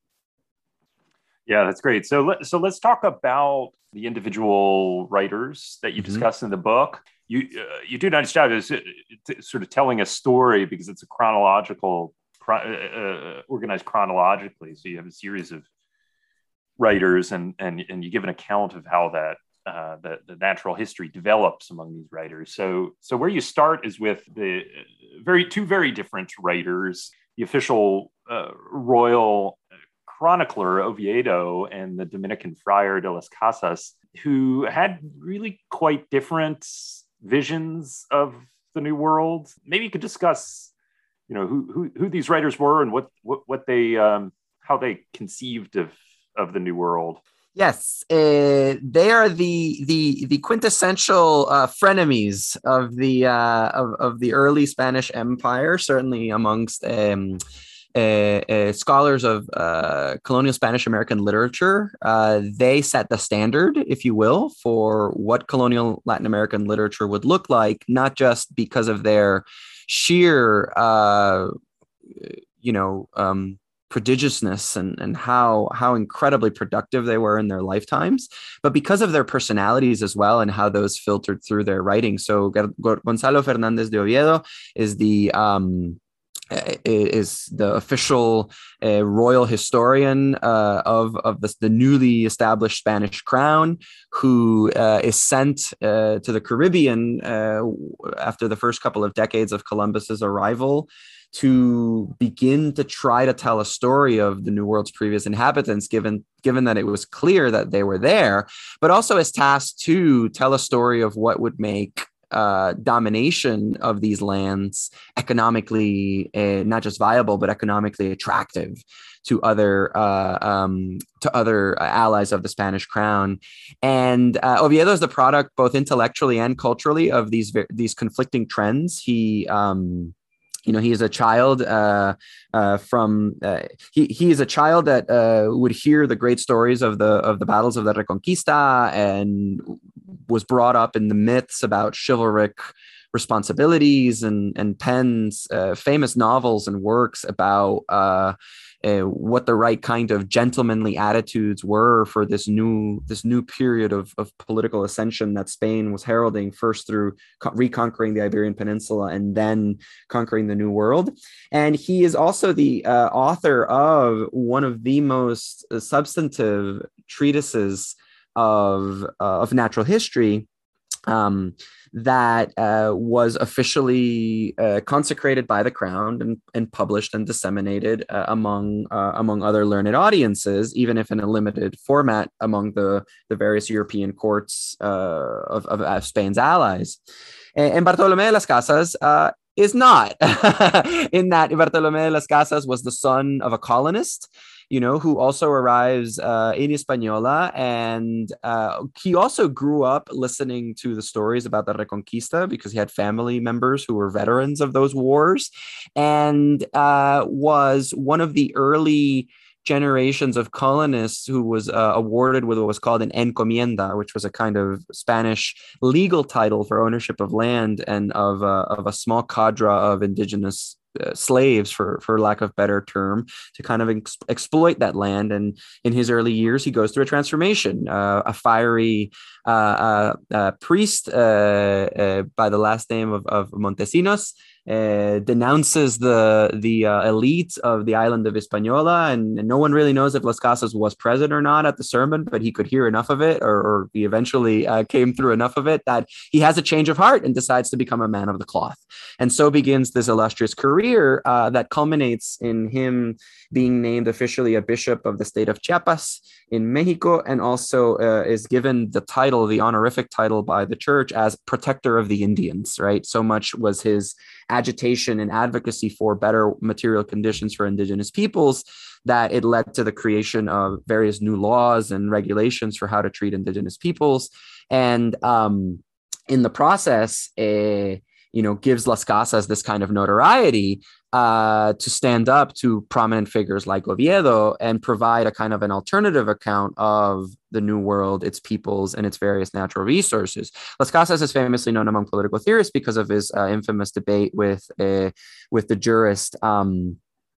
Yeah, that's great. So, let, so let's talk about the individual writers that you mm-hmm. discuss in the book. You uh, you do a nice job of sort of telling a story because it's a chronological, uh, organized chronologically. So you have a series of writers, and and and you give an account of how that uh, the the natural history develops among these writers. So so where you start is with the very two very different writers, the official uh, royal chronicler Oviedo and the Dominican friar de las Casas, who had really quite different visions of the New World. Maybe you could discuss, you know, who who, who these writers were and what what, what they um, how they conceived of of the New World. Yes, uh, they are the the the quintessential uh, frenemies of the uh, of of the early Spanish Empire, certainly amongst Um, Uh, uh, scholars of uh, colonial Spanish American literature. Uh, they set the standard, if you will, for what colonial Latin American literature would look like, not just because of their sheer, uh, you know, um, prodigiousness and, and how, how incredibly productive they were in their lifetimes, but because of their personalities as well and how those filtered through their writing. So Gonzalo Fernández de Oviedo is the um, is the official uh, royal historian uh, of, of the, the newly established Spanish crown, who uh, is sent uh, to the Caribbean uh, after the first couple of decades of Columbus's arrival to begin to try to tell a story of the New World's previous inhabitants, given, given that it was clear that they were there, but also is tasked to tell a story of what would make Uh, domination of these lands economically uh, not just viable but economically attractive to other uh, um, to other allies of the Spanish crown. And uh, Oviedo is the product both intellectually and culturally of these these conflicting trends. He um, You know, he is a child uh, uh, from uh, he he is a child that uh, would hear the great stories of the of the battles of the Reconquista and was brought up in the myths about chivalric responsibilities and and pens uh, famous novels and works about uh, uh, what the right kind of gentlemanly attitudes were for this new this new period of, of political ascension that Spain was heralding, first through co- reconquering the Iberian Peninsula and then conquering the New World. And he is also the uh, author of one of the most uh, substantive treatises of uh, of natural history um, that uh, was officially uh, consecrated by the crown and, and published and disseminated uh, among uh, among other learned audiences, even if in a limited format among the, the various European courts uh, of, of, of Spain's allies. And, and Bartolomé de las Casas uh, is not, in that Bartolomé de las Casas was the son of a colonist, you know, who also arrives uh, in Hispaniola. And uh, he also grew up listening to the stories about the Reconquista because he had family members who were veterans of those wars, and uh, was one of the early generations of colonists who was uh, awarded with what was called an encomienda, which was a kind of Spanish legal title for ownership of land and of, uh, of a small cadre of indigenous Uh, slaves, for for lack of better term, to kind of ex- exploit that land. And in his early years, he goes through a transformation. Uh, a fiery uh, uh, uh, priest uh, uh, by the last name of, of Montesinos uh, denounces the the uh, elite of the island of Hispaniola, and, and no one really knows if Las Casas was present or not at the sermon, but he could hear enough of it, or, or he eventually uh, came through enough of it that he has a change of heart and decides to become a man of the cloth. And so begins this illustrious career uh, that culminates in him being named officially a bishop of the state of Chiapas in Mexico, and also uh, is given the title, the honorific title by the church as protector of the Indians, right? So much was his agitation and advocacy for better material conditions for indigenous peoples that it led to the creation of various new laws and regulations for how to treat indigenous peoples. And um, in the process, uh, you know, gives Las Casas this kind of notoriety uh, to stand up to prominent figures like Oviedo and provide a kind of an alternative account of the New World, its peoples, and its various natural resources. Las Casas is famously known among political theorists because of his uh, infamous debate with uh, with the jurist um,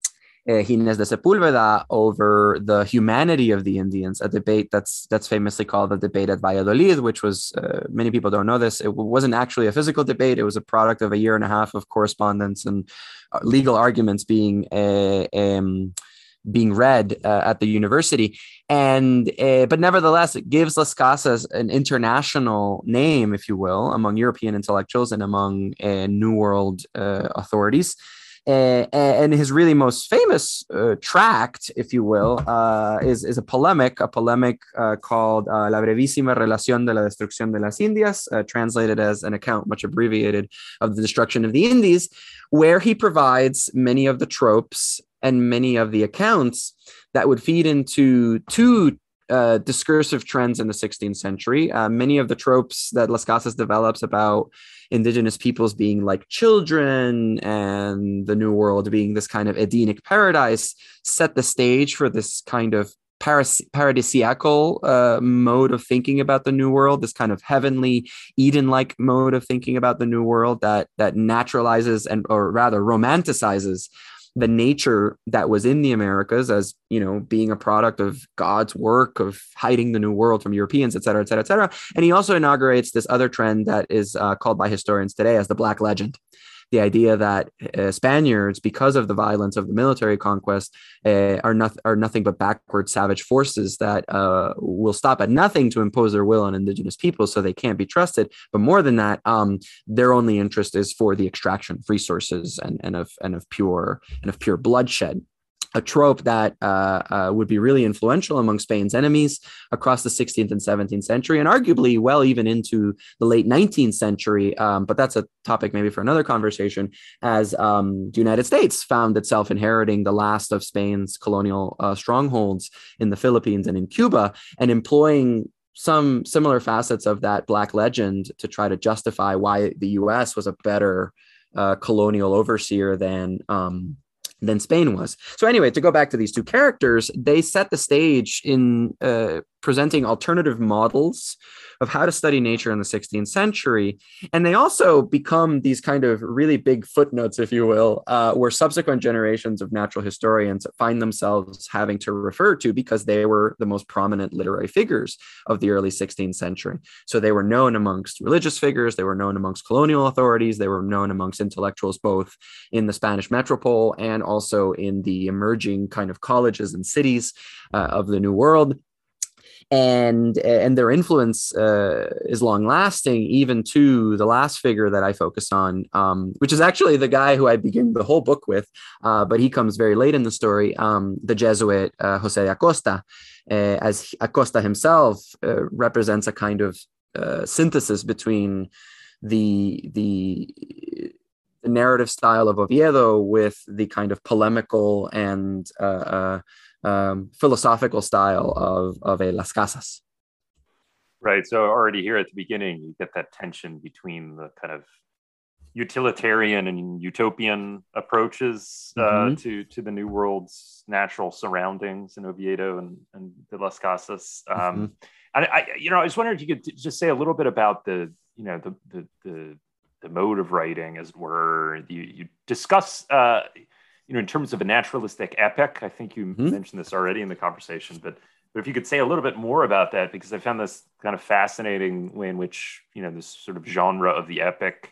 uh, Gines de Sepúlveda over the humanity of the Indians, a debate that's that's famously called the debate at Valladolid, which was, uh, many people don't know this, it wasn't actually a physical debate. It was a product of a year and a half of correspondence and legal arguments being uh, um, being read uh, at the university. And uh, but nevertheless, it gives Las Casas an international name, if you will, among European intellectuals and among uh, New World uh, authorities. Uh, and his really most famous uh, tract, if you will, uh, is, is a polemic, a polemic uh, called uh, La brevísima relación de la destrucción de las Indias, uh, translated as an account, much abbreviated, of the destruction of the Indies, where he provides many of the tropes and many of the accounts that would feed into two Uh, discursive trends in the sixteenth century. Uh, many of the tropes that Las Casas develops about indigenous peoples being like children and the New World being this kind of Edenic paradise set the stage for this kind of paras- paradisiacal uh, mode of thinking about the New World, this kind of heavenly Eden-like mode of thinking about the New World that that naturalizes and, or rather romanticizes the nature that was in the Americas as, you know, being a product of God's work of hiding the New World from Europeans, et cetera, et cetera, et cetera. And he also inaugurates this other trend that is uh, called by historians today as the Black Legend. The idea that uh, Spaniards, because of the violence of the military conquest, uh, are, not, are nothing but backward savage forces that uh, will stop at nothing to impose their will on indigenous people, so they can't be trusted. But more than that, um, their only interest is for the extraction of resources and, and of and of pure and of pure bloodshed. A trope that uh, uh, would be really influential among Spain's enemies across the sixteenth and seventeenth century, and arguably well even into the late nineteenth century. Um, but that's a topic maybe for another conversation, as um, the United States found itself inheriting the last of Spain's colonial uh, strongholds in the Philippines and in Cuba, and employing some similar facets of that Black legend to try to justify why the U S was a better uh, colonial overseer than um, than Spain was. So anyway, to go back to these two characters, they set the stage in uh, presenting alternative models of how to study nature in the sixteenth century. And they also become these kind of really big footnotes, if you will, uh, where subsequent generations of natural historians find themselves having to refer to because they were the most prominent literary figures of the early sixteenth century. So they were known amongst religious figures, they were known amongst colonial authorities, they were known amongst intellectuals, both in the Spanish metropole and also in the emerging kind of colleges and cities uh, of the New World. And, and their influence uh, is long lasting, even to the last figure that I focus on, um, which is actually the guy who I begin the whole book with, uh, but he comes very late in the story, um, the Jesuit uh, Jose de Acosta, uh, as Acosta himself uh, represents a kind of uh, synthesis between the, the the narrative style of Oviedo with the kind of polemical and uh, uh, um, philosophical style of, of a Las Casas. Right. So already here at the beginning, you get that tension between the kind of utilitarian and utopian approaches uh, mm-hmm. to, to the New World's natural surroundings in Oviedo and, and the Las Casas. Um, mm-hmm. And I, you know, I was wondering if you could just say a little bit about the, you know, the, the, the, the mode of writing, as it were. You, you discuss, uh, you know, in terms of a naturalistic epic. I think you mm-hmm. mentioned this already in the conversation, but but if you could say a little bit more about that, because I found this kind of fascinating way in which, you know, this sort of genre of the epic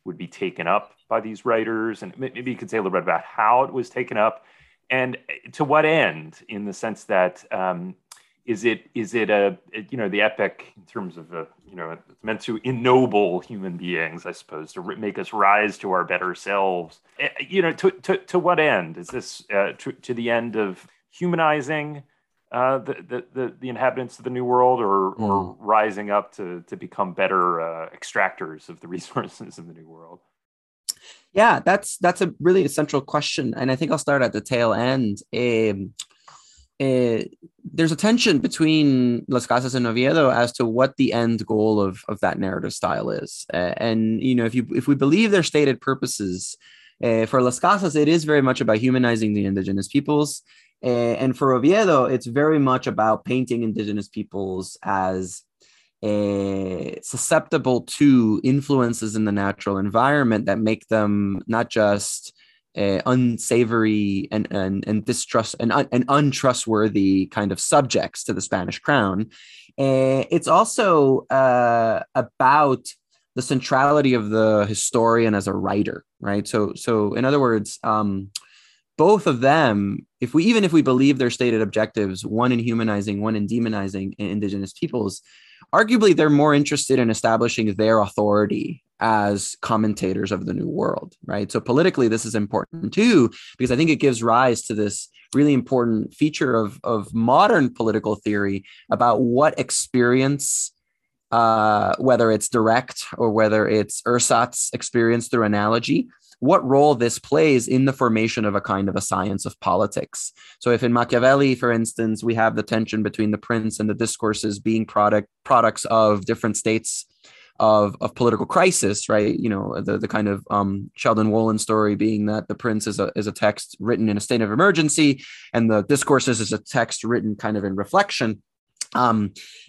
would be taken up by these writers? And maybe you could say a little bit about how it was taken up and to what end, in the sense that um, is it is it a, you know, the epic in terms of, a, you know, it's meant to ennoble human beings, I suppose, to make us rise to our better selves. You know, to to, to what end? Is this uh, to, to the end of humanizing uh, the, the, the, the inhabitants of the New World, or, mm. or rising up to, to become better uh, extractors of the resources of the New World? Yeah, that's that's a really essential question. And I think I'll start at the tail end. Um, uh, there's a tension between Las Casas and Oviedo as to what the end goal of, of that narrative style is. Uh, and, you know, if you if we believe their stated purposes, uh, for Las Casas, it is very much about humanizing the indigenous peoples. Uh, and for Oviedo, it's very much about painting indigenous peoples as Uh, susceptible to influences in the natural environment that make them not just uh, unsavory and and, and distrust and, un, and untrustworthy kind of subjects to the Spanish crown. Uh, it's also uh, about the centrality of the historian as a writer, right? So, so in other words, um, both of them, if we even if we believe their stated objectives, one in humanizing, one in demonizing indigenous peoples, arguably they're more interested in establishing their authority as commentators of the New World, right? So politically, this is important too, because I think it gives rise to this really important feature of, of modern political theory about what experience, uh, whether it's direct or whether it's ersatz experience through analogy, what role this plays in the formation of a kind of a science of politics. So if in Machiavelli, for instance, we have the tension between the prince and the discourses being product products of different states of, of political crisis, right? You know, the, the kind of um, Sheldon Wolin story being that the prince is a, is a text written in a state of emergency, and the discourses is a text written kind of in reflection. Um,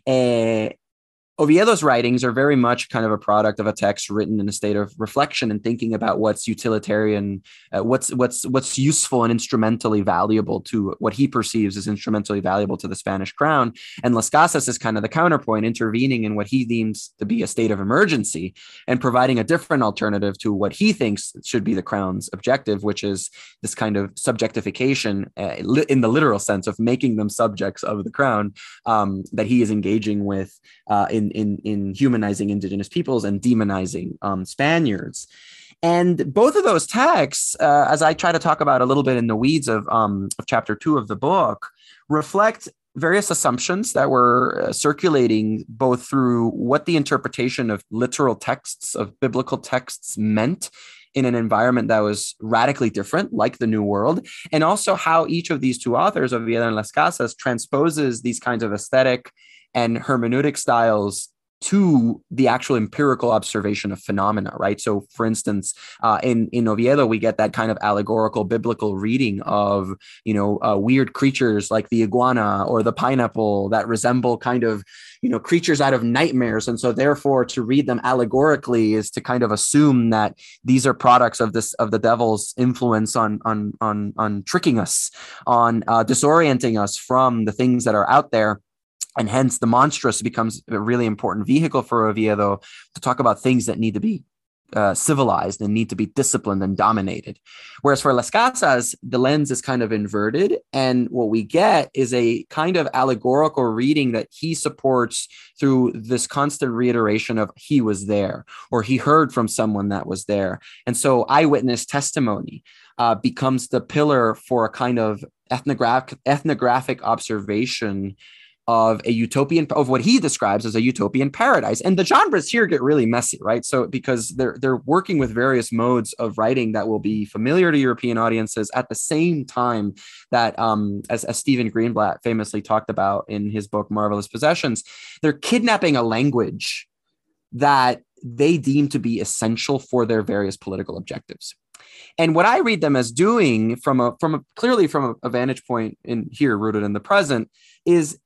uh, Oviedo's writings are very much kind of a product of a text written in a state of reflection and thinking about what's utilitarian, uh, what's what's what's useful and instrumentally valuable to what he perceives as instrumentally valuable to the Spanish crown. And Las Casas is kind of the counterpoint, intervening in what he deems to be a state of emergency and providing a different alternative to what he thinks should be the crown's objective, which is this kind of subjectification uh, in the literal sense of making them subjects of the crown, um, that he is engaging with uh, in In, in humanizing indigenous peoples and demonizing um, Spaniards. And both of those texts, uh, as I try to talk about a little bit in the weeds of, um, of chapter two of the book, reflect various assumptions that were uh, circulating both through what the interpretation of literal texts, of biblical texts meant in an environment that was radically different, like the New World, and also how each of these two authors, Oviedo and Las Casas, transposes these kinds of aesthetic and hermeneutic styles to the actual empirical observation of phenomena, right? So, for instance, uh, in in Oviedo, we get that kind of allegorical biblical reading of, you know, uh, weird creatures like the iguana or the pineapple that resemble kind of, you know, creatures out of nightmares, and so therefore to read them allegorically is to kind of assume that these are products of this of the devil's influence on on on on tricking us, on uh, disorienting us from the things that are out there. And hence the monstrous becomes a really important vehicle for Oviedo to talk about things that need to be uh, civilized and need to be disciplined and dominated. Whereas for Las Casas, the lens is kind of inverted. And what we get is a kind of allegorical reading that he supports through this constant reiteration of he was there, or he heard from someone that was there. And so eyewitness testimony uh, becomes the pillar for a kind of ethnographic, ethnographic observation of a utopian, of what he describes as a utopian paradise. And the genres here get really messy, right? So because they're they're working with various modes of writing that will be familiar to European audiences at the same time that, um, as, as Stephen Greenblatt famously talked about in his book, Marvelous Possessions, they're kidnapping a language that they deem to be essential for their various political objectives. And what I read them as doing from a, from a, clearly from a, a vantage point in here rooted in the present is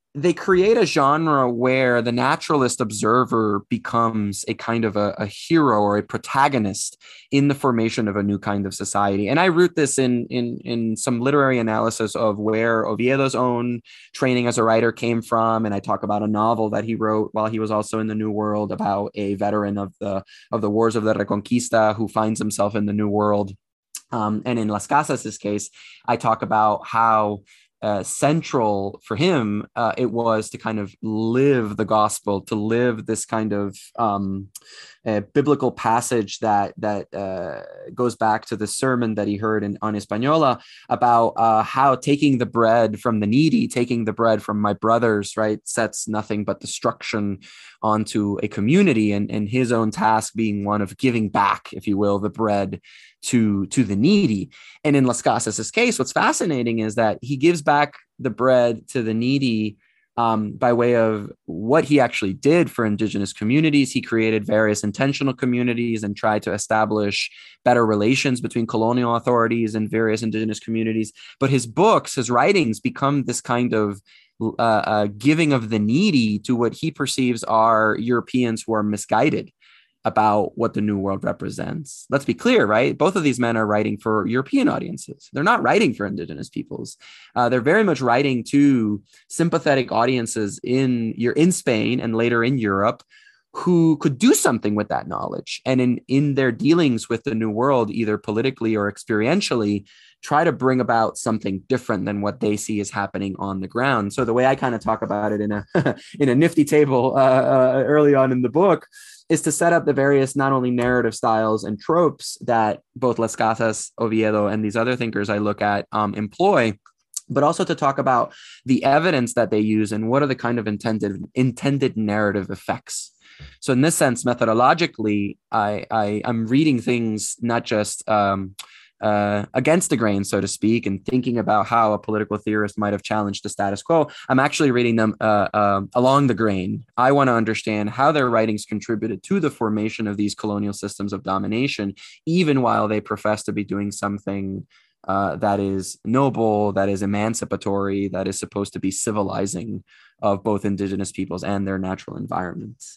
they create a genre where the naturalist observer becomes a kind of a, a hero or a protagonist in the formation of a new kind of society. And I root this in, in, in some literary analysis of where Oviedo's own training as a writer came from. And I talk about a novel that he wrote while he was also in the New World about a veteran of the, of the wars of the Reconquista who finds himself in the New World. Um, and in Las Casas' case, I talk about how Uh, central for him, uh, it was to kind of live the gospel, to live this kind of um, uh, biblical passage that that uh, goes back to the sermon that he heard in, on Hispaniola about uh, how taking the bread from the needy, taking the bread from my brothers, right, sets nothing but destruction onto a community, and, and his own task being one of giving back, if you will, the bread to to the needy. And in Las Casas' case, what's fascinating is that he gives back the bread to the needy um, by way of what he actually did for indigenous communities. He created various intentional communities and tried to establish better relations between colonial authorities and various indigenous communities. But his books, his writings become this kind of uh, uh, giving of the needy to what he perceives are Europeans who are misguided about what the New World represents. Let's be clear, right? Both of these men are writing for European audiences. They're not writing for indigenous peoples. Uh, they're very much writing to sympathetic audiences in, in Spain and later in Europe who could do something with that knowledge. And in, in their dealings with the New World, either politically or experientially, try to bring about something different than what they see as happening on the ground. So the way I kind of talk about it in a, in a nifty table uh, uh, early on in the book is to set up the various not only narrative styles and tropes that both Las Casas, Oviedo, and these other thinkers I look at um, employ, but also to talk about the evidence that they use and what are the kind of intended intended narrative effects. So in this sense, methodologically, I, I I'm reading things not just um, uh, against the grain, so to speak, and thinking about how a political theorist might have challenged the status quo. I'm actually reading them uh, uh, along the grain. I want to understand how their writings contributed to the formation of these colonial systems of domination, even while they profess to be doing something uh, that is noble, that is emancipatory, that is supposed to be civilizing of both indigenous peoples and their natural environments.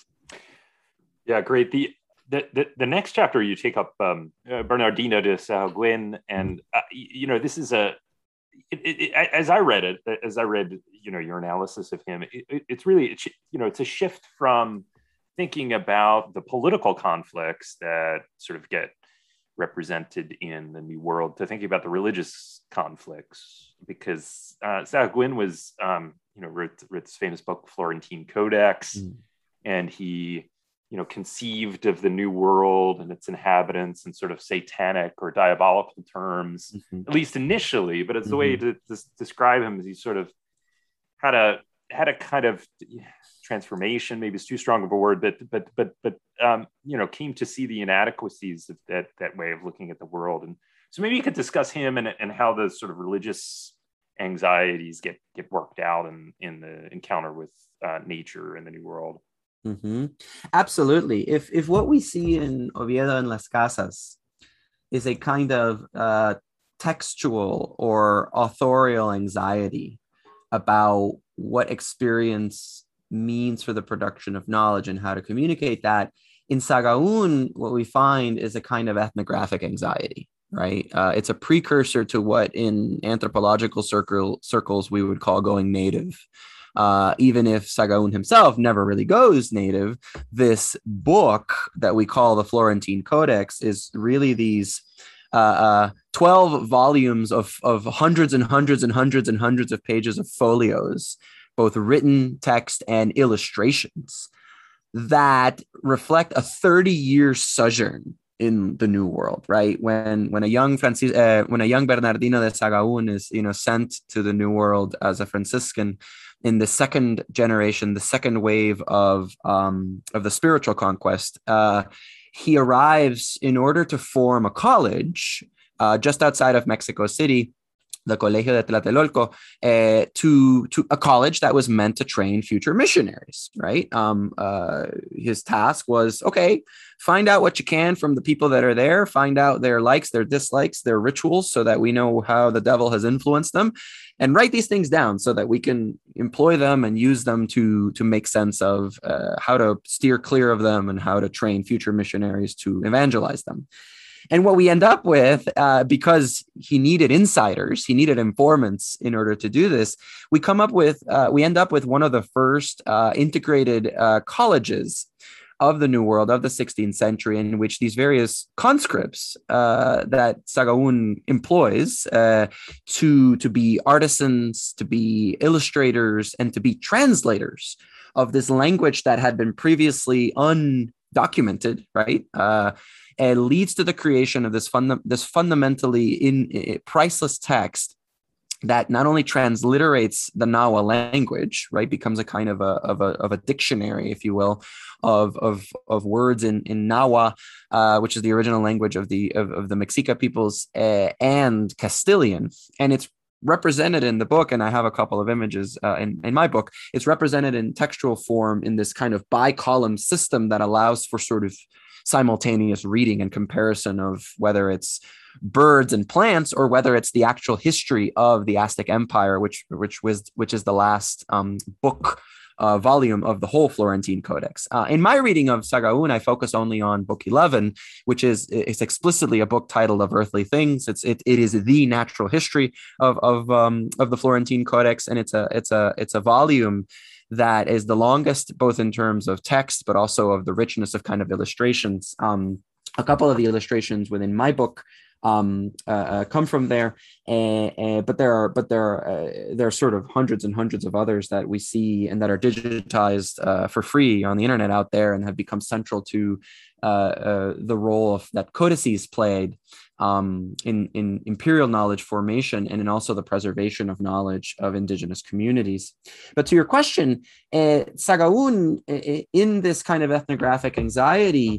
Yeah, great. The The, the, the next chapter you take up um, uh, Bernardino de Sahagún, and uh, you know this is a it, it, as I read it, as I read you know your analysis of him, it, it, it's really it's, you know it's a shift from thinking about the political conflicts that sort of get represented in the New World to thinking about the religious conflicts, because uh, Sahagún was um, you know wrote, wrote this famous book Florentine Codex, mm. and he. you know, conceived of the New World and its inhabitants in sort of satanic or diabolical terms, mm-hmm. at least initially. But it's mm-hmm. the way to, to describe him is he sort of had a had a kind of transformation. Maybe it's too strong of a word, but but but but um, you know, came to see the inadequacies of that that way of looking at the world. And so maybe you could discuss him and and how the sort of religious anxieties get get worked out in in the encounter with uh, nature in the New World. Mm-hmm. Absolutely. If if what we see in Oviedo and Las Casas is a kind of uh, textual or authorial anxiety about what experience means for the production of knowledge and how to communicate that, in Sahagún, what we find is a kind of ethnographic anxiety, right? Uh, it's a precursor to what in anthropological circle, circles we would call going native. Uh, even if Sahagún himself never really goes native, this book that we call the Florentine Codex is really these uh, uh, twelve volumes of, of hundreds and hundreds and hundreds and hundreds of pages of folios, both written text and illustrations, that reflect a thirty-year sojourn in the New World, right? When when a young Francis, uh, when a young Bernardino de Sahagún is you know sent to the New World as a Franciscan in the second generation, the second wave of um, of the spiritual conquest, uh, he arrives in order to form a college uh, just outside of Mexico City the Colegio de Tlatelolco, uh, to to a college that was meant to train future missionaries, right? Um, uh, his task was, okay, find out what you can from the people that are there, find out their likes, their dislikes, their rituals, so that we know how the devil has influenced them, and write these things down so that we can employ them and use them to, to make sense of uh, how to steer clear of them and how to train future missionaries to evangelize them. And what we end up with, uh, because he needed insiders, he needed informants in order to do this, we come up with, uh, we end up with one of the first uh, integrated uh, colleges of the New World of the sixteenth century, in which these various conscripts uh, that Sahagún employs uh, to, to be artisans, to be illustrators, and to be translators of this language that had been previously undocumented, right? Uh, It leads to the creation of this, funda- this fundamentally in, in priceless text that not only transliterates the Nahua language, right, becomes a kind of a of a, of a dictionary, if you will, of of, of words in in Nahua, uh, which is the original language of the of, of the Mexica peoples, uh, and Castilian, and it's represented in the book, and I have a couple of images uh, in, in my book. It's represented in textual form in this kind of bi-column system that allows for sort of simultaneous reading and comparison of whether it's birds and plants or whether it's the actual history of the Aztec Empire, which which was which is the last um, book uh, volume of the whole Florentine Codex. Uh, in my reading of Sahagún, I focus only on Book eleven, which is it's explicitly a book titled of earthly things. It's it it is the natural history of of um, of the Florentine Codex, and it's a it's a it's a volume that is the longest, both in terms of text, but also of the richness of kind of illustrations. Um, a couple of the illustrations within my book um, uh, uh, come from there, uh, uh, but there are but there are uh, there are sort of hundreds and hundreds of others that we see and that are digitized uh, for free on the internet out there and have become central to uh, uh, the role of, that codices played um, in, in imperial knowledge formation and in also the preservation of knowledge of indigenous communities. But to your question, uh, Sahagún, in this kind of ethnographic anxiety,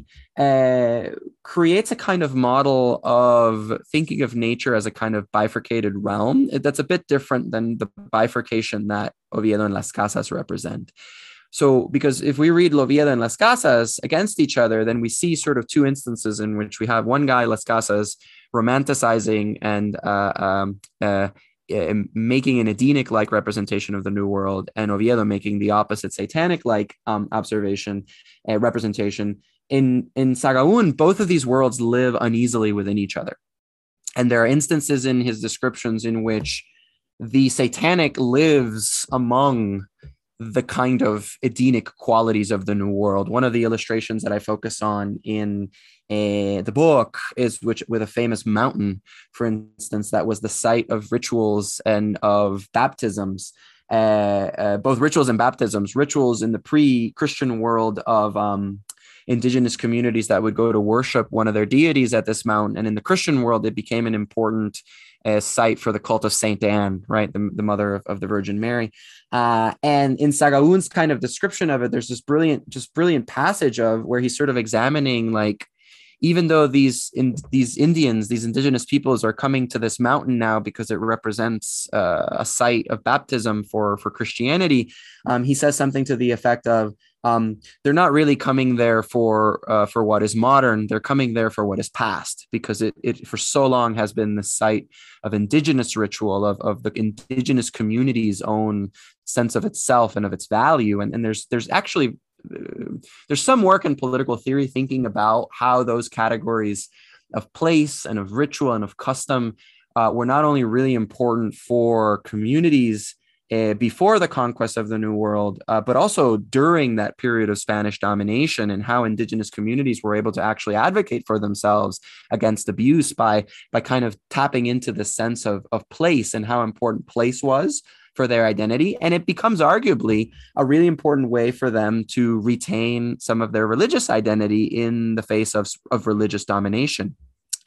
uh, creates a kind of model of thinking of nature as a kind of bifurcated realm that's a bit different than the bifurcation that Oviedo and Las Casas represent. So, because if we read Oviedo and Las Casas against each other, then we see sort of two instances in which we have one guy, Las Casas, romanticizing and uh, um, uh, uh, making an Edenic-like representation of the New World, and Oviedo making the opposite Satanic-like um, observation, uh, representation. In, in Sahagún, both of these worlds live uneasily within each other. And there are instances in his descriptions in which the Satanic lives among the kind of Edenic qualities of the New World. One of the illustrations that I focus on in uh, the book is which with a famous mountain, for instance, that was the site of rituals and of baptisms, uh, uh, both rituals and baptisms, rituals in the pre-Christian world of um, indigenous communities that would go to worship one of their deities at this mountain. And in the Christian world, it became an important uh, site for the cult of Saint Anne, right? The, the mother of, of the Virgin Mary. Uh, and in Sahagún's kind of description of it, there's this brilliant, just brilliant passage of where he's sort of examining, like, even though these in these Indians, these indigenous peoples are coming to this mountain now because it represents uh, a site of baptism for, for Christianity, um, he says something to the effect of, um, they're not really coming there for uh, for what is modern. They're coming there for what is past, because it, it for so long has been the site of indigenous ritual, of, of the indigenous community's own sense of itself and of its value. And, and there's there's actually there's some work in political theory thinking about how those categories of place and of ritual and of custom uh, were not only really important for communities uh, before the conquest of the New World, uh, but also during that period of Spanish domination, and how indigenous communities were able to actually advocate for themselves against abuse by, by kind of tapping into the sense of, of place and how important place was for their identity. And it becomes arguably a really important way for them to retain some of their religious identity in the face of, of religious domination.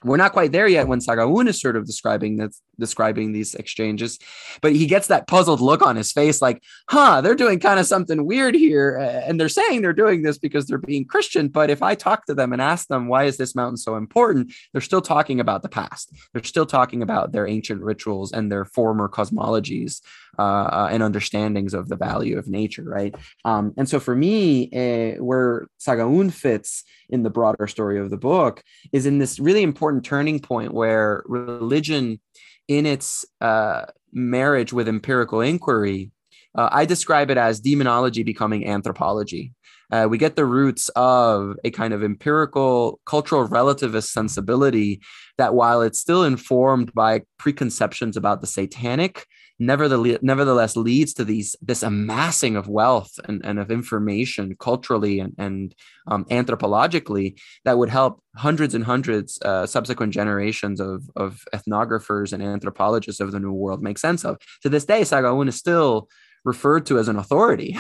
We're not quite there yet when Sagaun is sort of describing that's describing these exchanges, but he gets that puzzled look on his face, like, huh, they're doing kind of something weird here. And they're saying they're doing this because they're being Christian. But if I talk to them and ask them, why is this mountain so important? They're still talking about the past. They're still talking about their ancient rituals and their former cosmologies uh, and understandings of the value of nature, right? Um, and so for me, uh, where Sagaun fits in the broader story of the book is in this really important turning point where religion, in its uh, marriage with empirical inquiry, uh, I describe it as demonology becoming anthropology. Uh, we get the roots of a kind of empirical cultural relativist sensibility that, while it's still informed by preconceptions about the satanic, nevertheless, nevertheless leads to these this amassing of wealth and, and of information culturally and, and um, anthropologically that would help hundreds and hundreds uh, subsequent generations of, of ethnographers and anthropologists of the New World make sense of. To this day, Sagaun is still referred to as an authority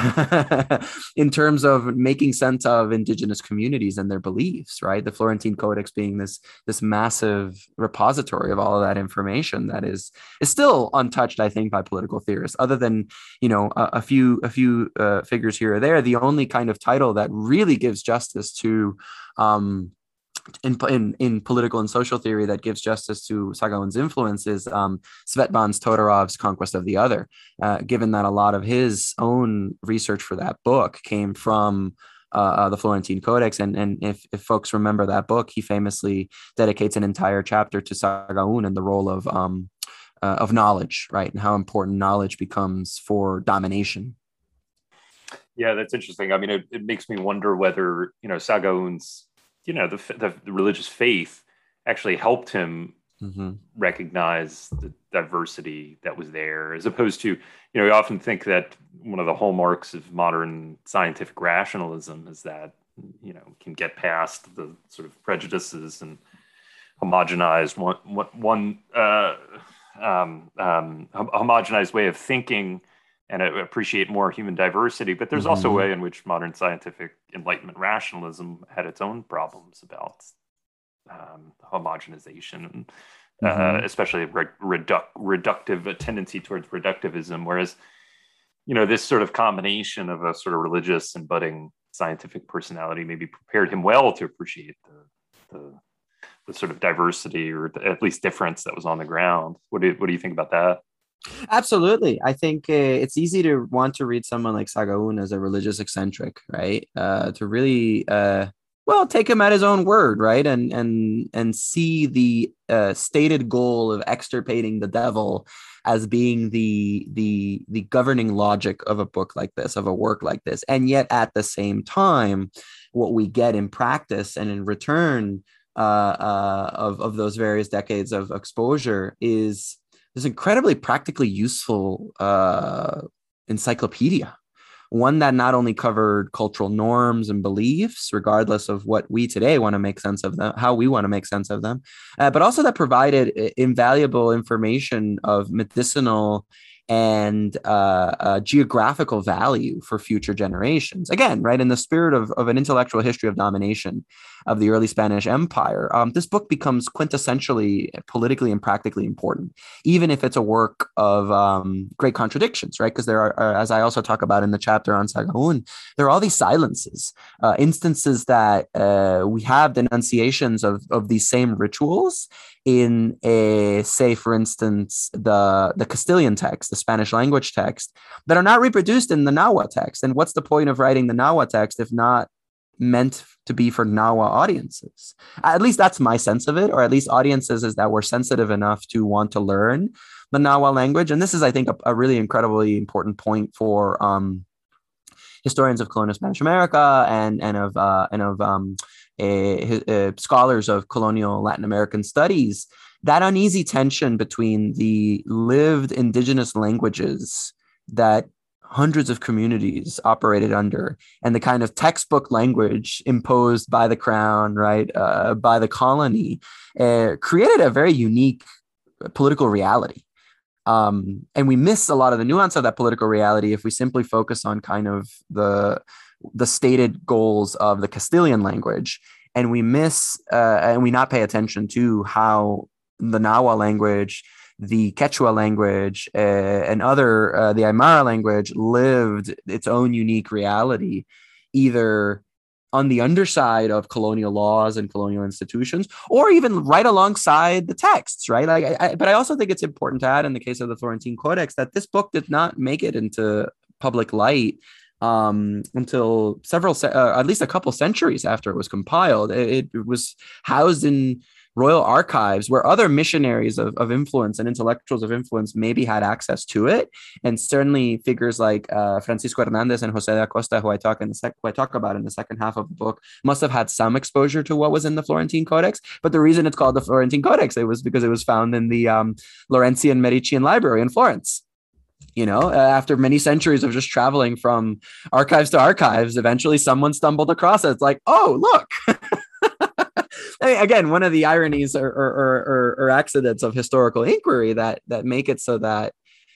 in terms of making sense of indigenous communities and their beliefs, right? The Florentine Codex being this, this massive repository of all of that information that is, is still untouched, I think, by political theorists, other than, you know, a, a few, a few uh, figures here or there. The only kind of title that really gives justice to, um, In, in in political and social theory that gives justice to Sagaun's influence is um, Svetban Todorov's Conquest of the Other, uh, given that a lot of his own research for that book came from uh, uh, the Florentine Codex. And, and if, if folks remember that book, he famously dedicates an entire chapter to Sagaun and the role of, um, uh, of knowledge, right? And how important knowledge becomes for domination. Yeah, that's interesting. I mean, it, it makes me wonder whether, you know, Sagaun's you know, the, the, the religious faith actually helped him mm-hmm. recognize the diversity that was there, as opposed to, you know, we often think that one of the hallmarks of modern scientific rationalism is that, you know, can get past the sort of prejudices and homogenized one, one uh, um, um, homogenized way of thinking and appreciate more human diversity. But there's mm-hmm. also a way in which modern scientific Enlightenment rationalism had its own problems about um, homogenization, and uh, mm-hmm. especially re- reduc- reductive, a tendency towards reductivism. Whereas, you know, this sort of combination of a sort of religious and budding scientific personality maybe prepared him well to appreciate the, the, the sort of diversity, or the, at least difference, that was on the ground. What do you, what do you think about that? Absolutely. I think uh, it's easy to want to read someone like Sagaun as a religious eccentric, right? Uh, to really, uh, well, take him at his own word, right? And and and see the uh, stated goal of extirpating the devil as being the the the governing logic of a book like this, of a work like this. And yet at the same time, what we get in practice and in return uh, uh, of, of those various decades of exposure is this incredibly practically useful uh, encyclopedia, one that not only covered cultural norms and beliefs, regardless of what we today want to make sense of them, how we want to make sense of them, uh, but also that provided invaluable information of medicinal and uh, uh, geographical value for future generations. Again, right, in the spirit of, of an intellectual history of domination of the early Spanish Empire, um, this book becomes quintessentially politically and practically important, even if it's a work of um, great contradictions, right? Because there are, are, as I also talk about in the chapter on Sagaun, there are all these silences, uh, instances that uh, we have denunciations of, of these same rituals in a, say, for instance, the, the Castilian text, the Spanish language text, that are not reproduced in the Nahua text. And what's the point of writing the Nahua text if not meant to be for Nahua audiences? At least that's my sense of it, or at least audiences is that we're sensitive enough to want to learn the Nahua language. And this is, I think, a, a really incredibly important point for um, historians of colonial Spanish America and, and of, uh, and of um, uh, uh, scholars of colonial Latin American studies, that uneasy tension between the lived indigenous languages that hundreds of communities operated under and the kind of textbook language imposed by the crown, right, uh, by the colony, uh, created a very unique political reality. Um, and we miss a lot of the nuance of that political reality if we simply focus on kind of the, the stated goals of the Castilian language and we miss uh, and we not pay attention to how the Nahua language, the Quechua language, uh, and other uh, the Aymara language lived its own unique reality, either on the underside of colonial laws and colonial institutions, or even right alongside the texts, right? Like, I, I, but I also think it's important to add, in the case of the Florentine Codex, that this book did not make it into public light um, until several, uh, at least a couple centuries after it was compiled. It, it was housed in royal archives where other missionaries of, of influence and intellectuals of influence maybe had access to it. And certainly figures like uh, Francisco Hernandez and Jose de Acosta, who I talk in the sec- who I talk about in the second half of the book, must have had some exposure to what was in the Florentine Codex. But the reason it's called the Florentine Codex, it was because it was found in the um, Laurentian Medicean Library in Florence. You know, uh, after many centuries of just traveling from archives to archives, eventually someone stumbled across it. It's like, oh, look. I mean, again, one of the ironies or, or, or, or accidents of historical inquiry that that make it so that,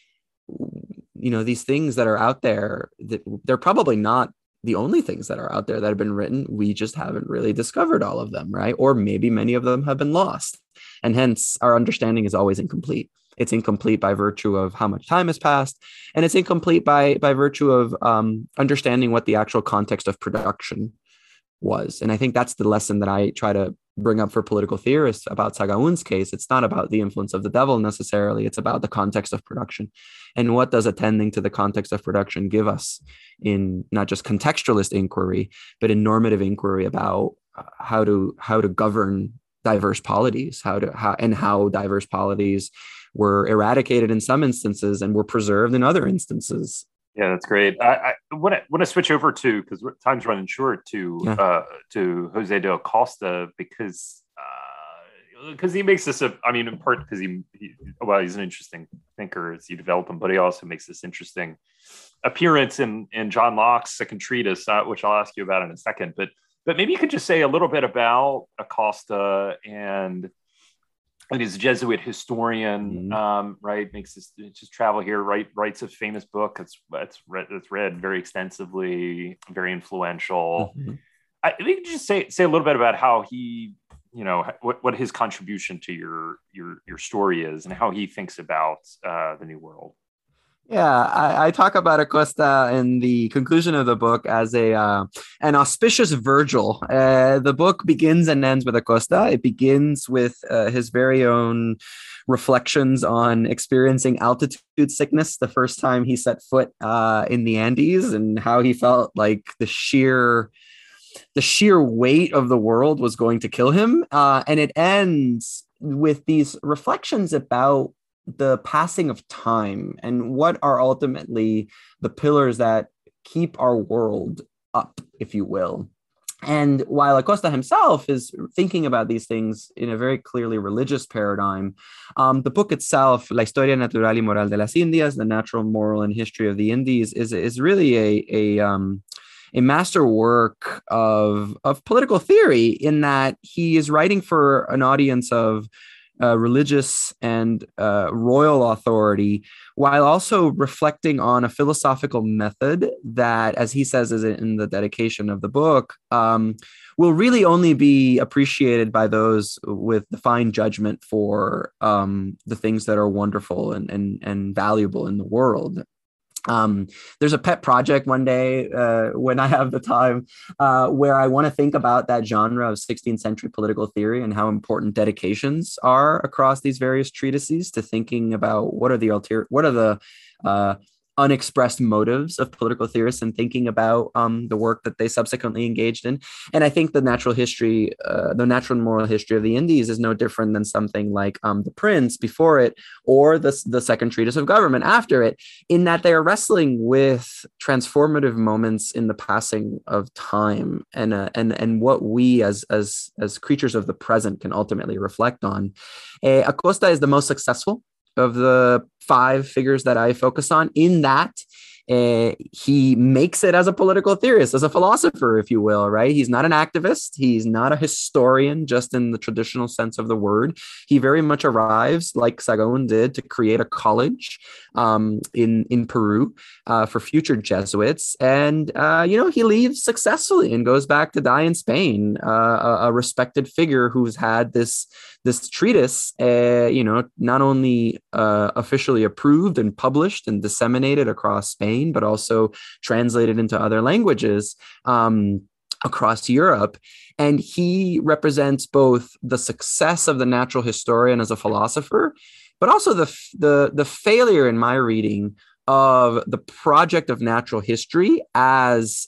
you know, these things that are out there, that they're probably not the only things that are out there that have been written. We just haven't really discovered all of them, right? Or maybe many of them have been lost. And hence, our understanding is always incomplete. It's incomplete by virtue of how much time has passed, and it's incomplete by by virtue of um, understanding what the actual context of production was. And I think that's the lesson that I try to bring up for political theorists about Sahagún's case. It's not about the influence of the devil necessarily. It's about the context of production. And what does attending to the context of production give us in not just contextualist inquiry, but in normative inquiry about how to how to govern diverse polities, how to how and how diverse polities were eradicated in some instances and were preserved in other instances. Yeah, that's great. I, I want to want to switch over to, because time's running short, to yeah. uh, to Jose de Acosta, because because uh, he makes this a, I mean, in part because he, he well he's an interesting thinker as you develop him, but he also makes this interesting appearance in in John Locke's second treatise, uh, which I'll ask you about in a second. But but maybe you could just say a little bit about Acosta and. And he's a Jesuit historian, mm-hmm. um, right? Makes this just travel here, right? Writes a famous book that's that's read, that's read very extensively, very influential. Mm-hmm. I think just say say a little bit about how he, you know, what, what his contribution to your your your story is, and how he thinks about uh, the New World. Yeah, I, I talk about Acosta in the conclusion of the book as a uh, an auspicious Virgil. Uh, the book begins and ends with Acosta. It begins with uh, his very own reflections on experiencing altitude sickness the first time he set foot uh, in the Andes, and how he felt like the sheer the sheer weight of the world was going to kill him. Uh, and it ends with these reflections about the passing of time and what are ultimately the pillars that keep our world up, if you will. And while Acosta himself is thinking about these things in a very clearly religious paradigm, um, the book itself, La Historia Natural y Moral de las Indias, The Natural, Moral, and History of the Indies, is, is really a, a, um, a masterwork of, of political theory, in that he is writing for an audience of Uh, religious and uh, royal authority, while also reflecting on a philosophical method that, as he says is in the dedication of the book, um, will really only be appreciated by those with the fine judgment for um, the things that are wonderful and, and, and valuable in the world. Um, there's a pet project one day uh, when I have the time uh, where I want to think about that genre of sixteenth century political theory and how important dedications are across these various treatises to thinking about what are the alter- what are the uh, unexpressed motives of political theorists and thinking about um, the work that they subsequently engaged in. And I think the natural history, uh, the natural and moral history of the Indies is no different than something like um, The Prince before it, or the, the second treatise of government after it, in that they are wrestling with transformative moments in the passing of time and uh, and and what we as as as creatures of the present can ultimately reflect on. Uh, Acosta is the most successful of the five figures that I focus on, in that Uh, he makes it as a political theorist, as a philosopher, if you will, right? He's not an activist. He's not a historian, just in the traditional sense of the word. He very much arrives, like Sahagún did, to create a college um, in, in Peru uh, for future Jesuits. And, uh, you know, he leaves successfully and goes back to die in Spain, uh, a, a respected figure who's had this this treatise, uh, you know, not only uh, officially approved and published and disseminated across Spain, but also translated into other languages um, across Europe. And he represents both the success of the natural historian as a philosopher, but also the the, the failure in my reading of the project of natural history as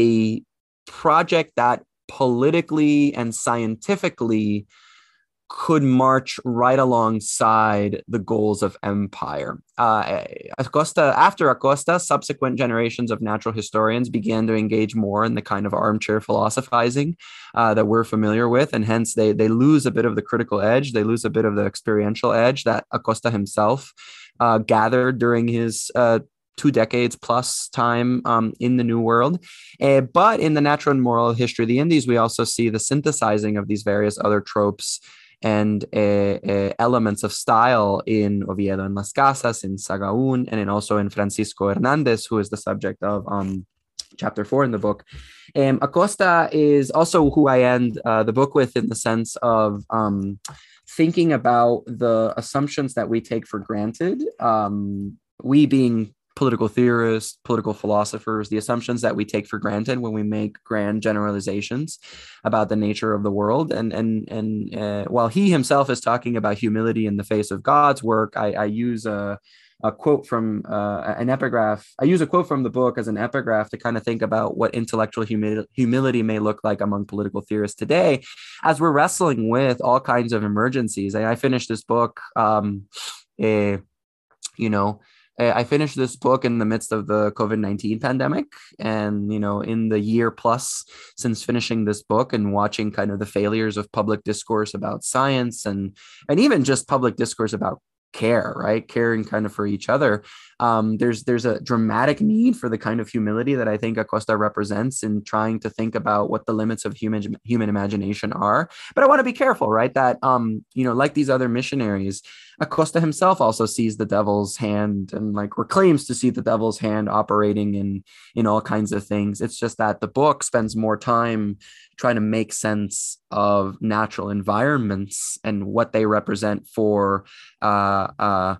a project that politically and scientifically could march right alongside the goals of empire. Uh, Acosta, after Acosta, subsequent generations of natural historians began to engage more in the kind of armchair philosophizing uh, that we're familiar with, and hence they they lose a bit of the critical edge, they lose a bit of the experiential edge that Acosta himself uh, gathered during his uh, two decades plus time um, in the New World. Uh, but in the natural and moral history of the Indies, we also see the synthesizing of these various other tropes and uh, uh, elements of style in Oviedo and Las Casas, in Sahagún, and in also in Francisco Hernandez, who is the subject of um, chapter four in the book. Um, Acosta is also who I end uh, the book with, in the sense of um, thinking about the assumptions that we take for granted, um, we being political theorists, political philosophers, the assumptions that we take for granted when we make grand generalizations about the nature of the world. And and and uh, while he himself is talking about humility in the face of God's work, I, I use a, a quote from uh, an epigraph. I use a quote from the book as an epigraph to kind of think about what intellectual humi- humility may look like among political theorists today, as we're wrestling with all kinds of emergencies. I, I finished this book, um, uh, you know, I finished this book in the midst of the COVID nineteen pandemic. And, you know, in the year plus since finishing this book and watching kind of the failures of public discourse about science and, and even just public discourse about care, right? Caring kind of for each other. Um, there's there's a dramatic need for the kind of humility that I think Acosta represents in trying to think about what the limits of human human imagination are. But I want to be careful, right? That, um, you know, like these other missionaries, Acosta himself also sees the devil's hand and like or claims to see the devil's hand operating in in all kinds of things. It's just that the book spends more time trying to make sense of natural environments and what they represent for uh, uh,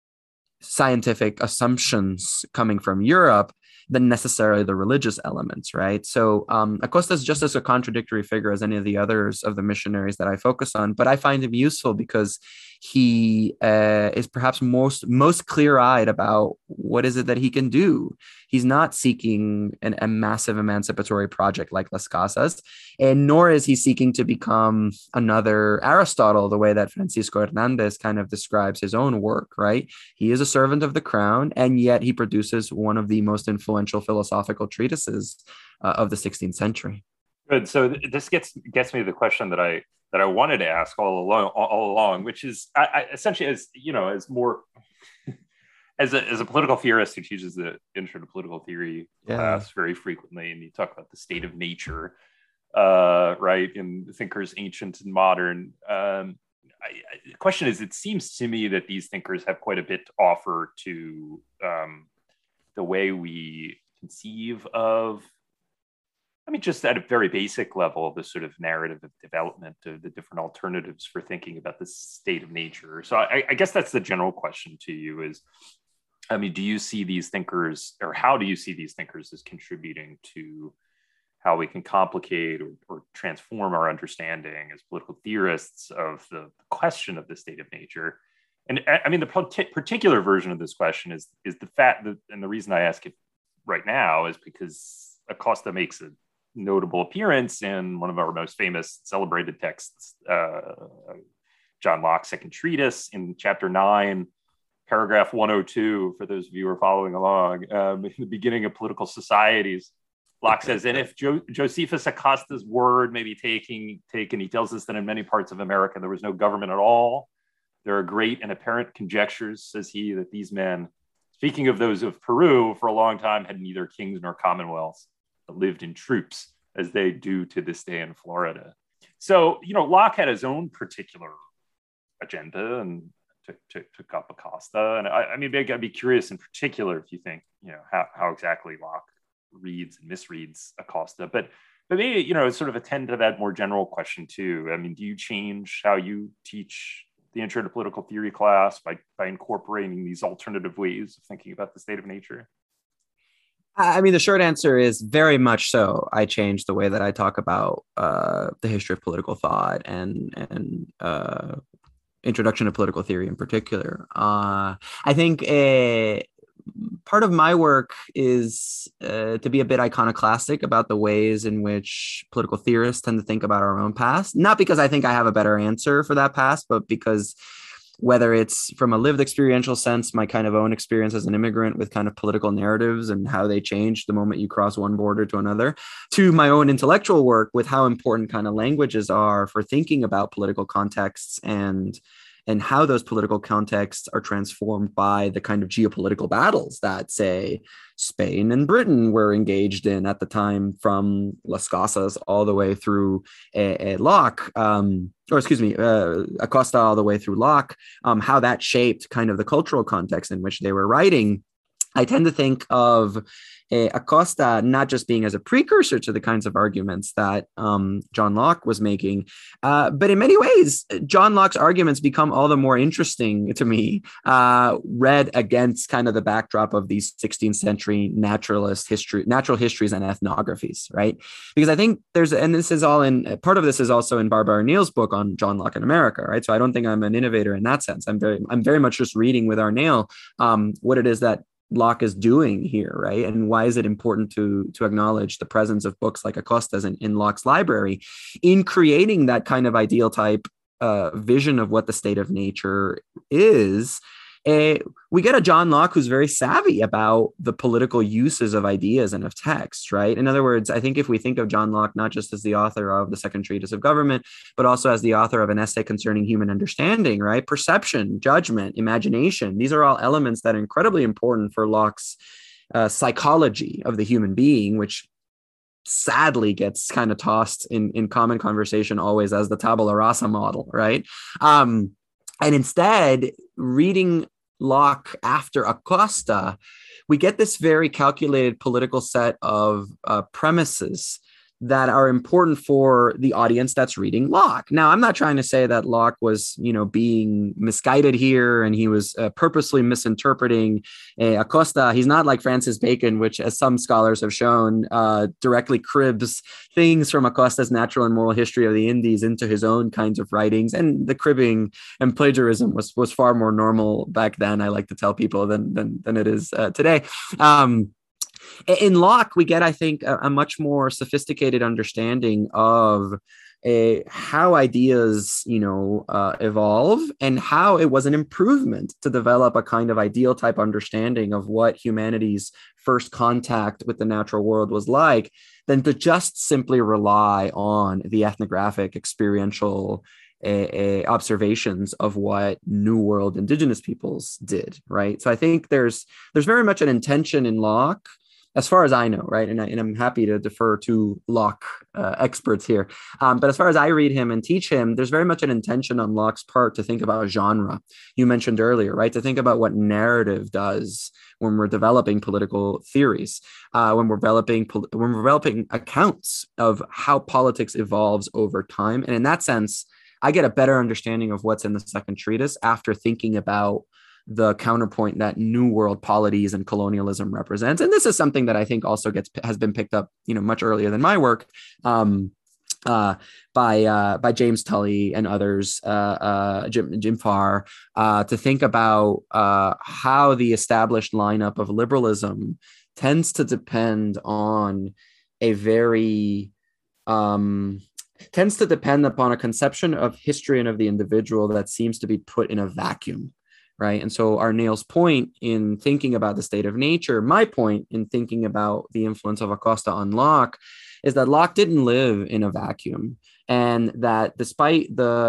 scientific assumptions coming from Europe than necessarily the religious elements, right? So um, Acosta is just as a contradictory figure as any of the others of the missionaries that I focus on, but I find him useful because he uh, is perhaps most most clear-eyed about what is it that he can do. He's not seeking an, a massive emancipatory project like Las Casas, and nor is he seeking to become another Aristotle, the way that Francisco Hernandez kind of describes his own work, right? He is a servant of the crown, and yet he produces one of the most influential philosophical treatises uh, of the sixteenth century. Good. So th- this gets gets me to the question that I that I wanted to ask all along, all, all along, which is I, I essentially as you know as more as a as a political theorist who teaches the intro to political theory yeah. class very frequently, and you talk about the state of nature, uh, right, in thinkers ancient and modern. Um, I, I, the question is, it seems to me that these thinkers have quite a bit to offer to um, the way we conceive of. I mean, just at a very basic level, the sort of narrative of development of the different alternatives for thinking about the state of nature. So I, I guess that's the general question to you is, I mean, do you see these thinkers, or how do you see these thinkers as contributing to how we can complicate or, or transform our understanding as political theorists of the question of the state of nature? And I mean, the particular version of this question is, is the fact that, and the reason I ask it right now is because Acosta makes a notable appearance in one of our most famous celebrated texts, uh, John Locke's Second Treatise, in chapter nine, paragraph one oh two, for those of you who are following along, um, in the beginning of Political Societies. Locke says, and if jo- Josephus Acosta's word may be taking, taken, he tells us that in many parts of America there was no government at all. There are great and apparent conjectures, says he, that these men, Speaking of those of Peru, for a long time had neither kings nor commonwealths, but lived in troops, as they do to this day in Florida. So, you know, Locke had his own particular agenda and took, took, took up Acosta. And I, I mean, I'd be curious in particular if you think, you know, how, how exactly Locke reads and misreads Acosta. But, but maybe, you know, sort of attend to that more general question too. I mean, do you change how you teach the Intro to Political Theory class by, by incorporating these alternative ways of thinking about the state of nature? I mean, the short answer is very much so. I changed the way that I talk about uh, the history of political thought and and uh, introduction to political theory in particular. Uh, I think a, part of my work is uh, to be a bit iconoclastic about the ways in which political theorists tend to think about our own past. Not because I think I have a better answer for that past, but because whether it's from a lived experiential sense, my kind of own experience as an immigrant with kind of political narratives and how they change the moment you cross one border to another, to my own intellectual work with how important kind of languages are for thinking about political contexts and and how those political contexts are transformed by the kind of geopolitical battles that, say, Spain and Britain were engaged in at the time, from Las Casas all the way through a, a Locke, um, or excuse me, uh, Acosta all the way through Locke, um, how that shaped kind of the cultural context in which they were writing. I tend to think of uh, Acosta not just being as a precursor to the kinds of arguments that um, John Locke was making, uh, but in many ways, John Locke's arguments become all the more interesting to me, uh, read against kind of the backdrop of these sixteenth century naturalist history, natural histories and ethnographies, right? Because I think there's, and this is all in, part of this is also in Barbara Arneil's book on John Locke in America, right? So I don't think I'm an innovator in that sense. I'm very, I'm very much just reading with Arneil um, what it is that Locke is doing here, right? And why is it important to, to acknowledge the presence of books like Acosta's in, in Locke's library in creating that kind of ideal type uh, vision of what the state of nature is? Uh, we get a John Locke who's very savvy about the political uses of ideas and of text, right? In other words, I think if we think of John Locke not just as the author of the Second Treatise of Government, but also as the author of an essay concerning human understanding, right? Perception, judgment, imagination, these are all elements that are incredibly important for Locke's uh, psychology of the human being, which sadly gets kind of tossed in, in common conversation always as the tabula rasa model, right? Um, and instead, reading Locke after Acosta, we get this very calculated political set of uh, premises that are important for the audience that's reading Locke. Now, I'm not trying to say that Locke was, you know, being misguided here and he was uh, purposely misinterpreting uh, Acosta. He's not like Francis Bacon, which, as some scholars have shown, uh, directly cribs things from Acosta's Natural and Moral History of the Indies into his own kinds of writings. And the cribbing and plagiarism was was far more normal back then, I like to tell people, than than, than it is uh, today. Um, In Locke, we get, I think, a, a much more sophisticated understanding of a, how ideas, you know, uh, evolve and how it was an improvement to develop a kind of ideal type understanding of what humanity's first contact with the natural world was like, than to just simply rely on the ethnographic, experiential A, a observations of what New World indigenous peoples did, right? So I think there's there's very much an intention in Locke, as far as I know, right? And, I, and I'm happy to defer to Locke uh, experts here. Um, but as far as I read him and teach him, there's very much an intention on Locke's part to think about genre. You mentioned earlier, right? To think about what narrative does when we're developing political theories, uh, when we're developing when we're developing accounts of how politics evolves over time. And in that sense, I get a better understanding of what's in the second treatise after thinking about the counterpoint that New World polities and colonialism represents. And this is something that I think also gets has been picked up, you know, much earlier than my work, um, uh, by uh, by James Tully and others, uh, uh, Jim, Jim Farr, uh, to think about uh, how the established lineup of liberalism tends to depend on a very um, tends to depend upon a conception of history and of the individual that seems to be put in a vacuum. Right. And so Arneil's point in thinking about the state of nature, my point in thinking about the influence of Acosta on Locke, is that Locke didn't live in a vacuum, and that despite the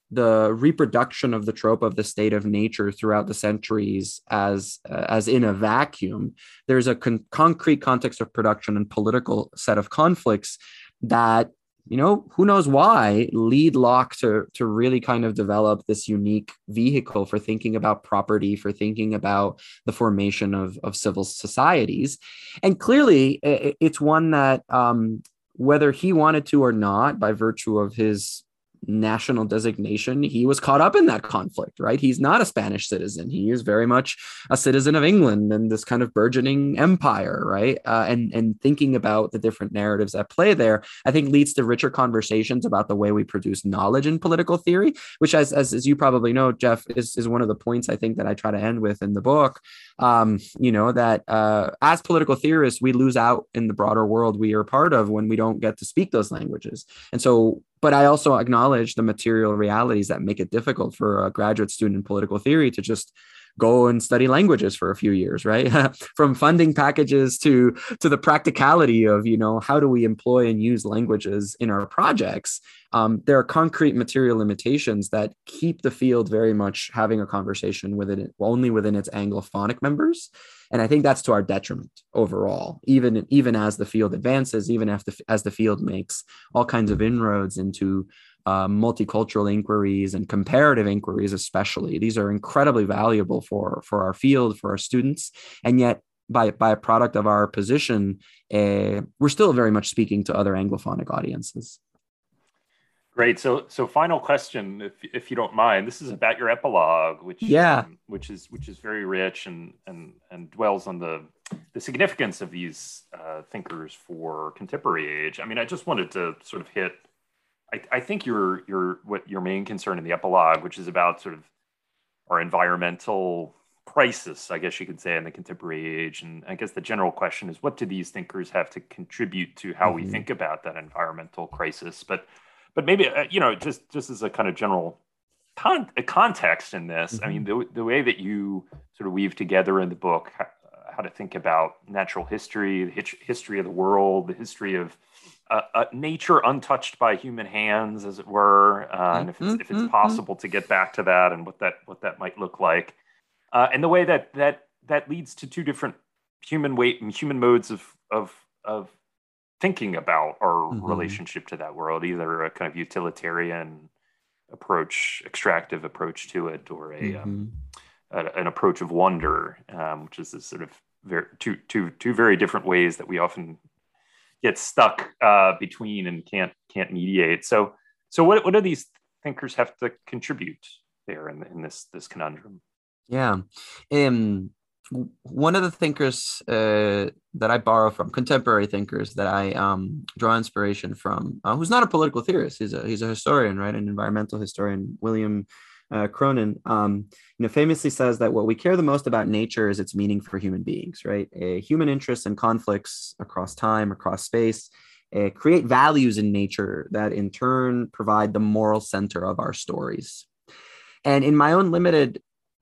the reproduction of the trope of the state of nature throughout the centuries as uh, as in a vacuum. There's a con- concrete context of production and political set of conflicts that, you know, who knows why, lead Locke to, to really kind of develop this unique vehicle for thinking about property, for thinking about the formation of, of civil societies. And clearly, it's one that, um, whether he wanted to or not, by virtue of his national designation, he was caught up in that conflict, right? He's not a Spanish citizen. He is very much a citizen of England and this kind of burgeoning empire, right? Uh, and, and thinking about the different narratives at play there, I think leads to richer conversations about the way we produce knowledge in political theory, which, as, as, as you probably know, Jeff, is, is one of the points I think that I try to end with in the book. Um, you know, that uh, as political theorists, we lose out in the broader world we are part of when we don't get to speak those languages. And so, but I also acknowledge the material realities that make it difficult for a graduate student in political theory to just go and study languages for a few years, right? From funding packages to to the practicality of, you know, how do we employ and use languages in our projects? Um, there are concrete material limitations that keep the field very much having a conversation within it, only within its Anglophonic members. And I think that's to our detriment overall, even, even as the field advances, even as the, as the field makes all kinds of inroads into uh, multicultural inquiries and comparative inquiries, especially. These are incredibly valuable for, for our field, for our students. And yet, by, by a product of our position, uh, we're still very much speaking to other Anglophonic audiences. Great. So, so final question, if if you don't mind. This is about your epilogue, which yeah, um, which is which is very rich and and and dwells on the the significance of these uh, thinkers for contemporary age. I mean, I just wanted to sort of hit. I, I think your your what your main concern in the epilogue, which is about sort of our environmental crisis, I guess you could say, in the contemporary age. And I guess the general question is, what do these thinkers have to contribute to how mm-hmm. we think about that environmental crisis? But But maybe, uh, you know, just, just as a kind of general con- a context in this, mm-hmm. I mean, the, the way that you sort of weave together in the book how, how to think about natural history, the his- history of the world, the history of uh, uh, nature untouched by human hands, as it were, uh, and if it's, if it's possible to get back to that and what that what that might look like, uh, and the way that that that leads to two different human weight and human modes of of of thinking about our mm-hmm. relationship to that world, either a kind of utilitarian approach, extractive approach to it, or a, mm-hmm. um, a an approach of wonder, um, which is this sort of very, two two two very different ways that we often get stuck uh, between and can't can't mediate. So so what what do these thinkers have to contribute there in in this this conundrum? Yeah. Um One of the thinkers uh, that I borrow from, contemporary thinkers that I um, draw inspiration from, uh, who's not a political theorist, he's a he's a historian, right, an environmental historian, William uh, Cronin, um, you know, famously says that what we care the most about nature is its meaning for human beings, right? Uh, human interests and conflicts across time, across space, uh, create values in nature that in turn provide the moral center of our stories. And in my own limited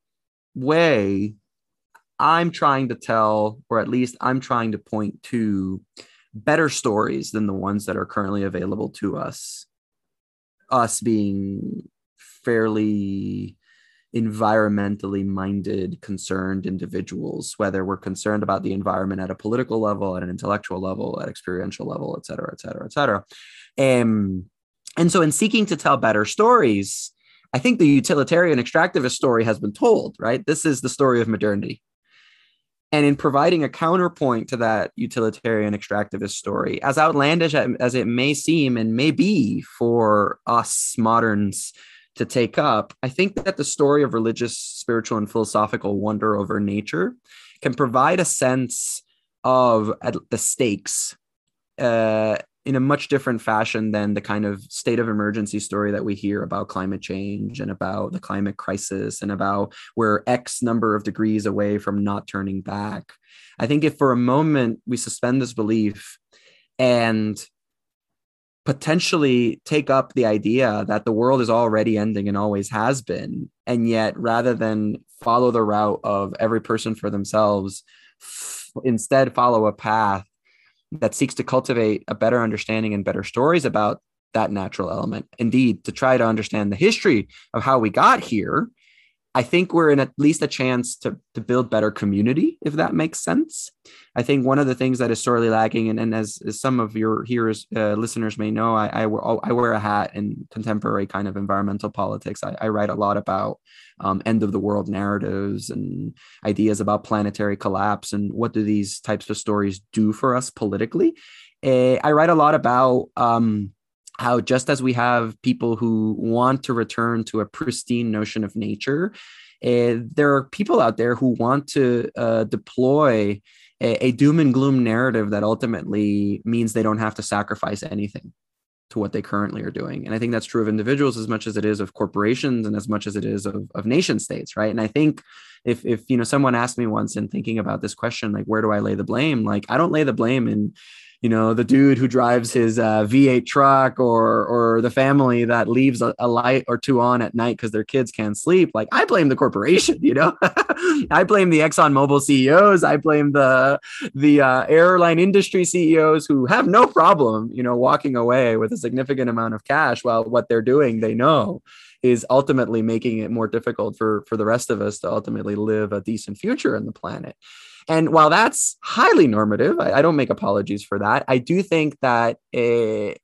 way, I'm trying to tell, or at least I'm trying to point to better stories than the ones that are currently available to us. Us being fairly environmentally minded, concerned individuals, whether we're concerned about the environment at a political level, at an intellectual level, at experiential level, et cetera, et cetera, et cetera. Um, and so in seeking to tell better stories, I think the utilitarian extractivist story has been told, right? This is the story of modernity. And in providing a counterpoint to that utilitarian extractivist story, as outlandish as it may seem and may be for us moderns to take up, I think that the story of religious, spiritual, and philosophical wonder over nature can provide a sense of the stakes uh, in a much different fashion than the kind of state of emergency story that we hear about climate change and about the climate crisis and about we're X number of degrees away from not turning back. I think if for a moment we suspend this belief and potentially take up the idea that the world is already ending and always has been, and yet rather than follow the route of every person for themselves, f- instead follow a path that seeks to cultivate a better understanding and better stories about that natural element. Indeed, to try to understand the history of how we got here, I think we're in at least a chance to, to build better community, if that makes sense. I think one of the things that is sorely lacking, and, and as, as some of your hearers, uh, listeners may know, I, I, wear, I wear a hat in contemporary kind of environmental politics. I, I write a lot about um, end of the world narratives and ideas about planetary collapse and what do these types of stories do for us politically. Uh, I write a lot about um, how just as we have people who want to return to a pristine notion of nature, uh, there are people out there who want to uh, deploy a, a doom and gloom narrative that ultimately means they don't have to sacrifice anything to what they currently are doing. And I think that's true of individuals as much as it is of corporations and as much as it is of, of nation states, right? And I think if, if, you know, someone asked me once in thinking about this question, like, where do I lay the blame? Like, I don't lay the blame in, you know, the dude who drives his uh, V eight truck or or the family that leaves a, a light or two on at night because their kids can't sleep. Like, I blame the corporation, you know, I blame the ExxonMobil C E Os. I blame the the uh, airline industry C E Os who have no problem, you know, walking away with a significant amount of cash while what they're doing, they know, is ultimately making it more difficult for, for the rest of us to ultimately live a decent future on the planet. And while that's highly normative, I, I don't make apologies for that. I do think that uh,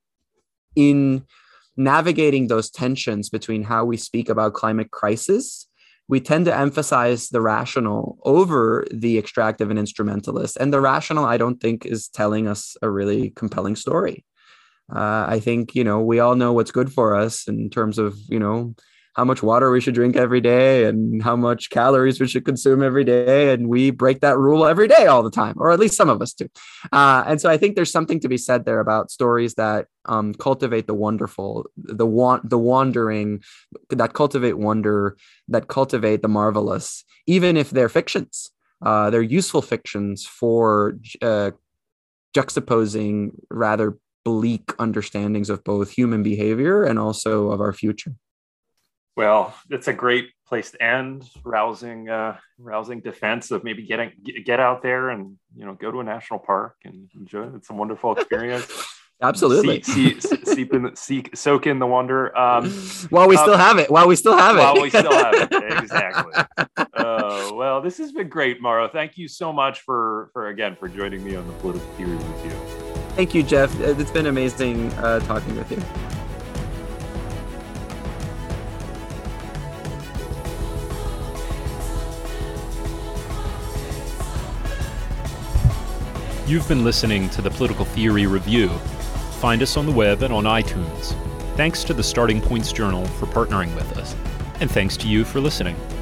in navigating those tensions between how we speak about climate crisis, we tend to emphasize the rational over the extractive and instrumentalist. And the rational, I don't think, is telling us a really compelling story. Uh, I think, you know, we all know what's good for us in terms of, you know, how much water we should drink every day and how much calories we should consume every day. And we break that rule every day all the time, or at least some of us do. Uh, and so I think there's something to be said there about stories that um, cultivate the wonderful, the want, the wandering, that cultivate wonder, that cultivate the marvelous, even if they're fictions. Uh, they're useful fictions for uh, juxtaposing rather bleak understandings of both human behavior and also of our future. Well, it's a great place to end. Rousing, uh, rousing defense of maybe getting get out there and, you know, go to a national park and enjoy it. It's a wonderful experience. Absolutely. See, see, seep in, see, soak in the wonder. Um, while we uh, still have it. While we still have it. While we still have it. Exactly. Uh, well, this has been great, Mauro. Thank you so much for, for again, for joining me on the Political Theory Review. Thank you, Jeff. It's been amazing uh, talking with you. You've been listening to the Political Theory Review. Find us on the web and on iTunes. Thanks to the Starting Points Journal for partnering with us. And thanks to you for listening.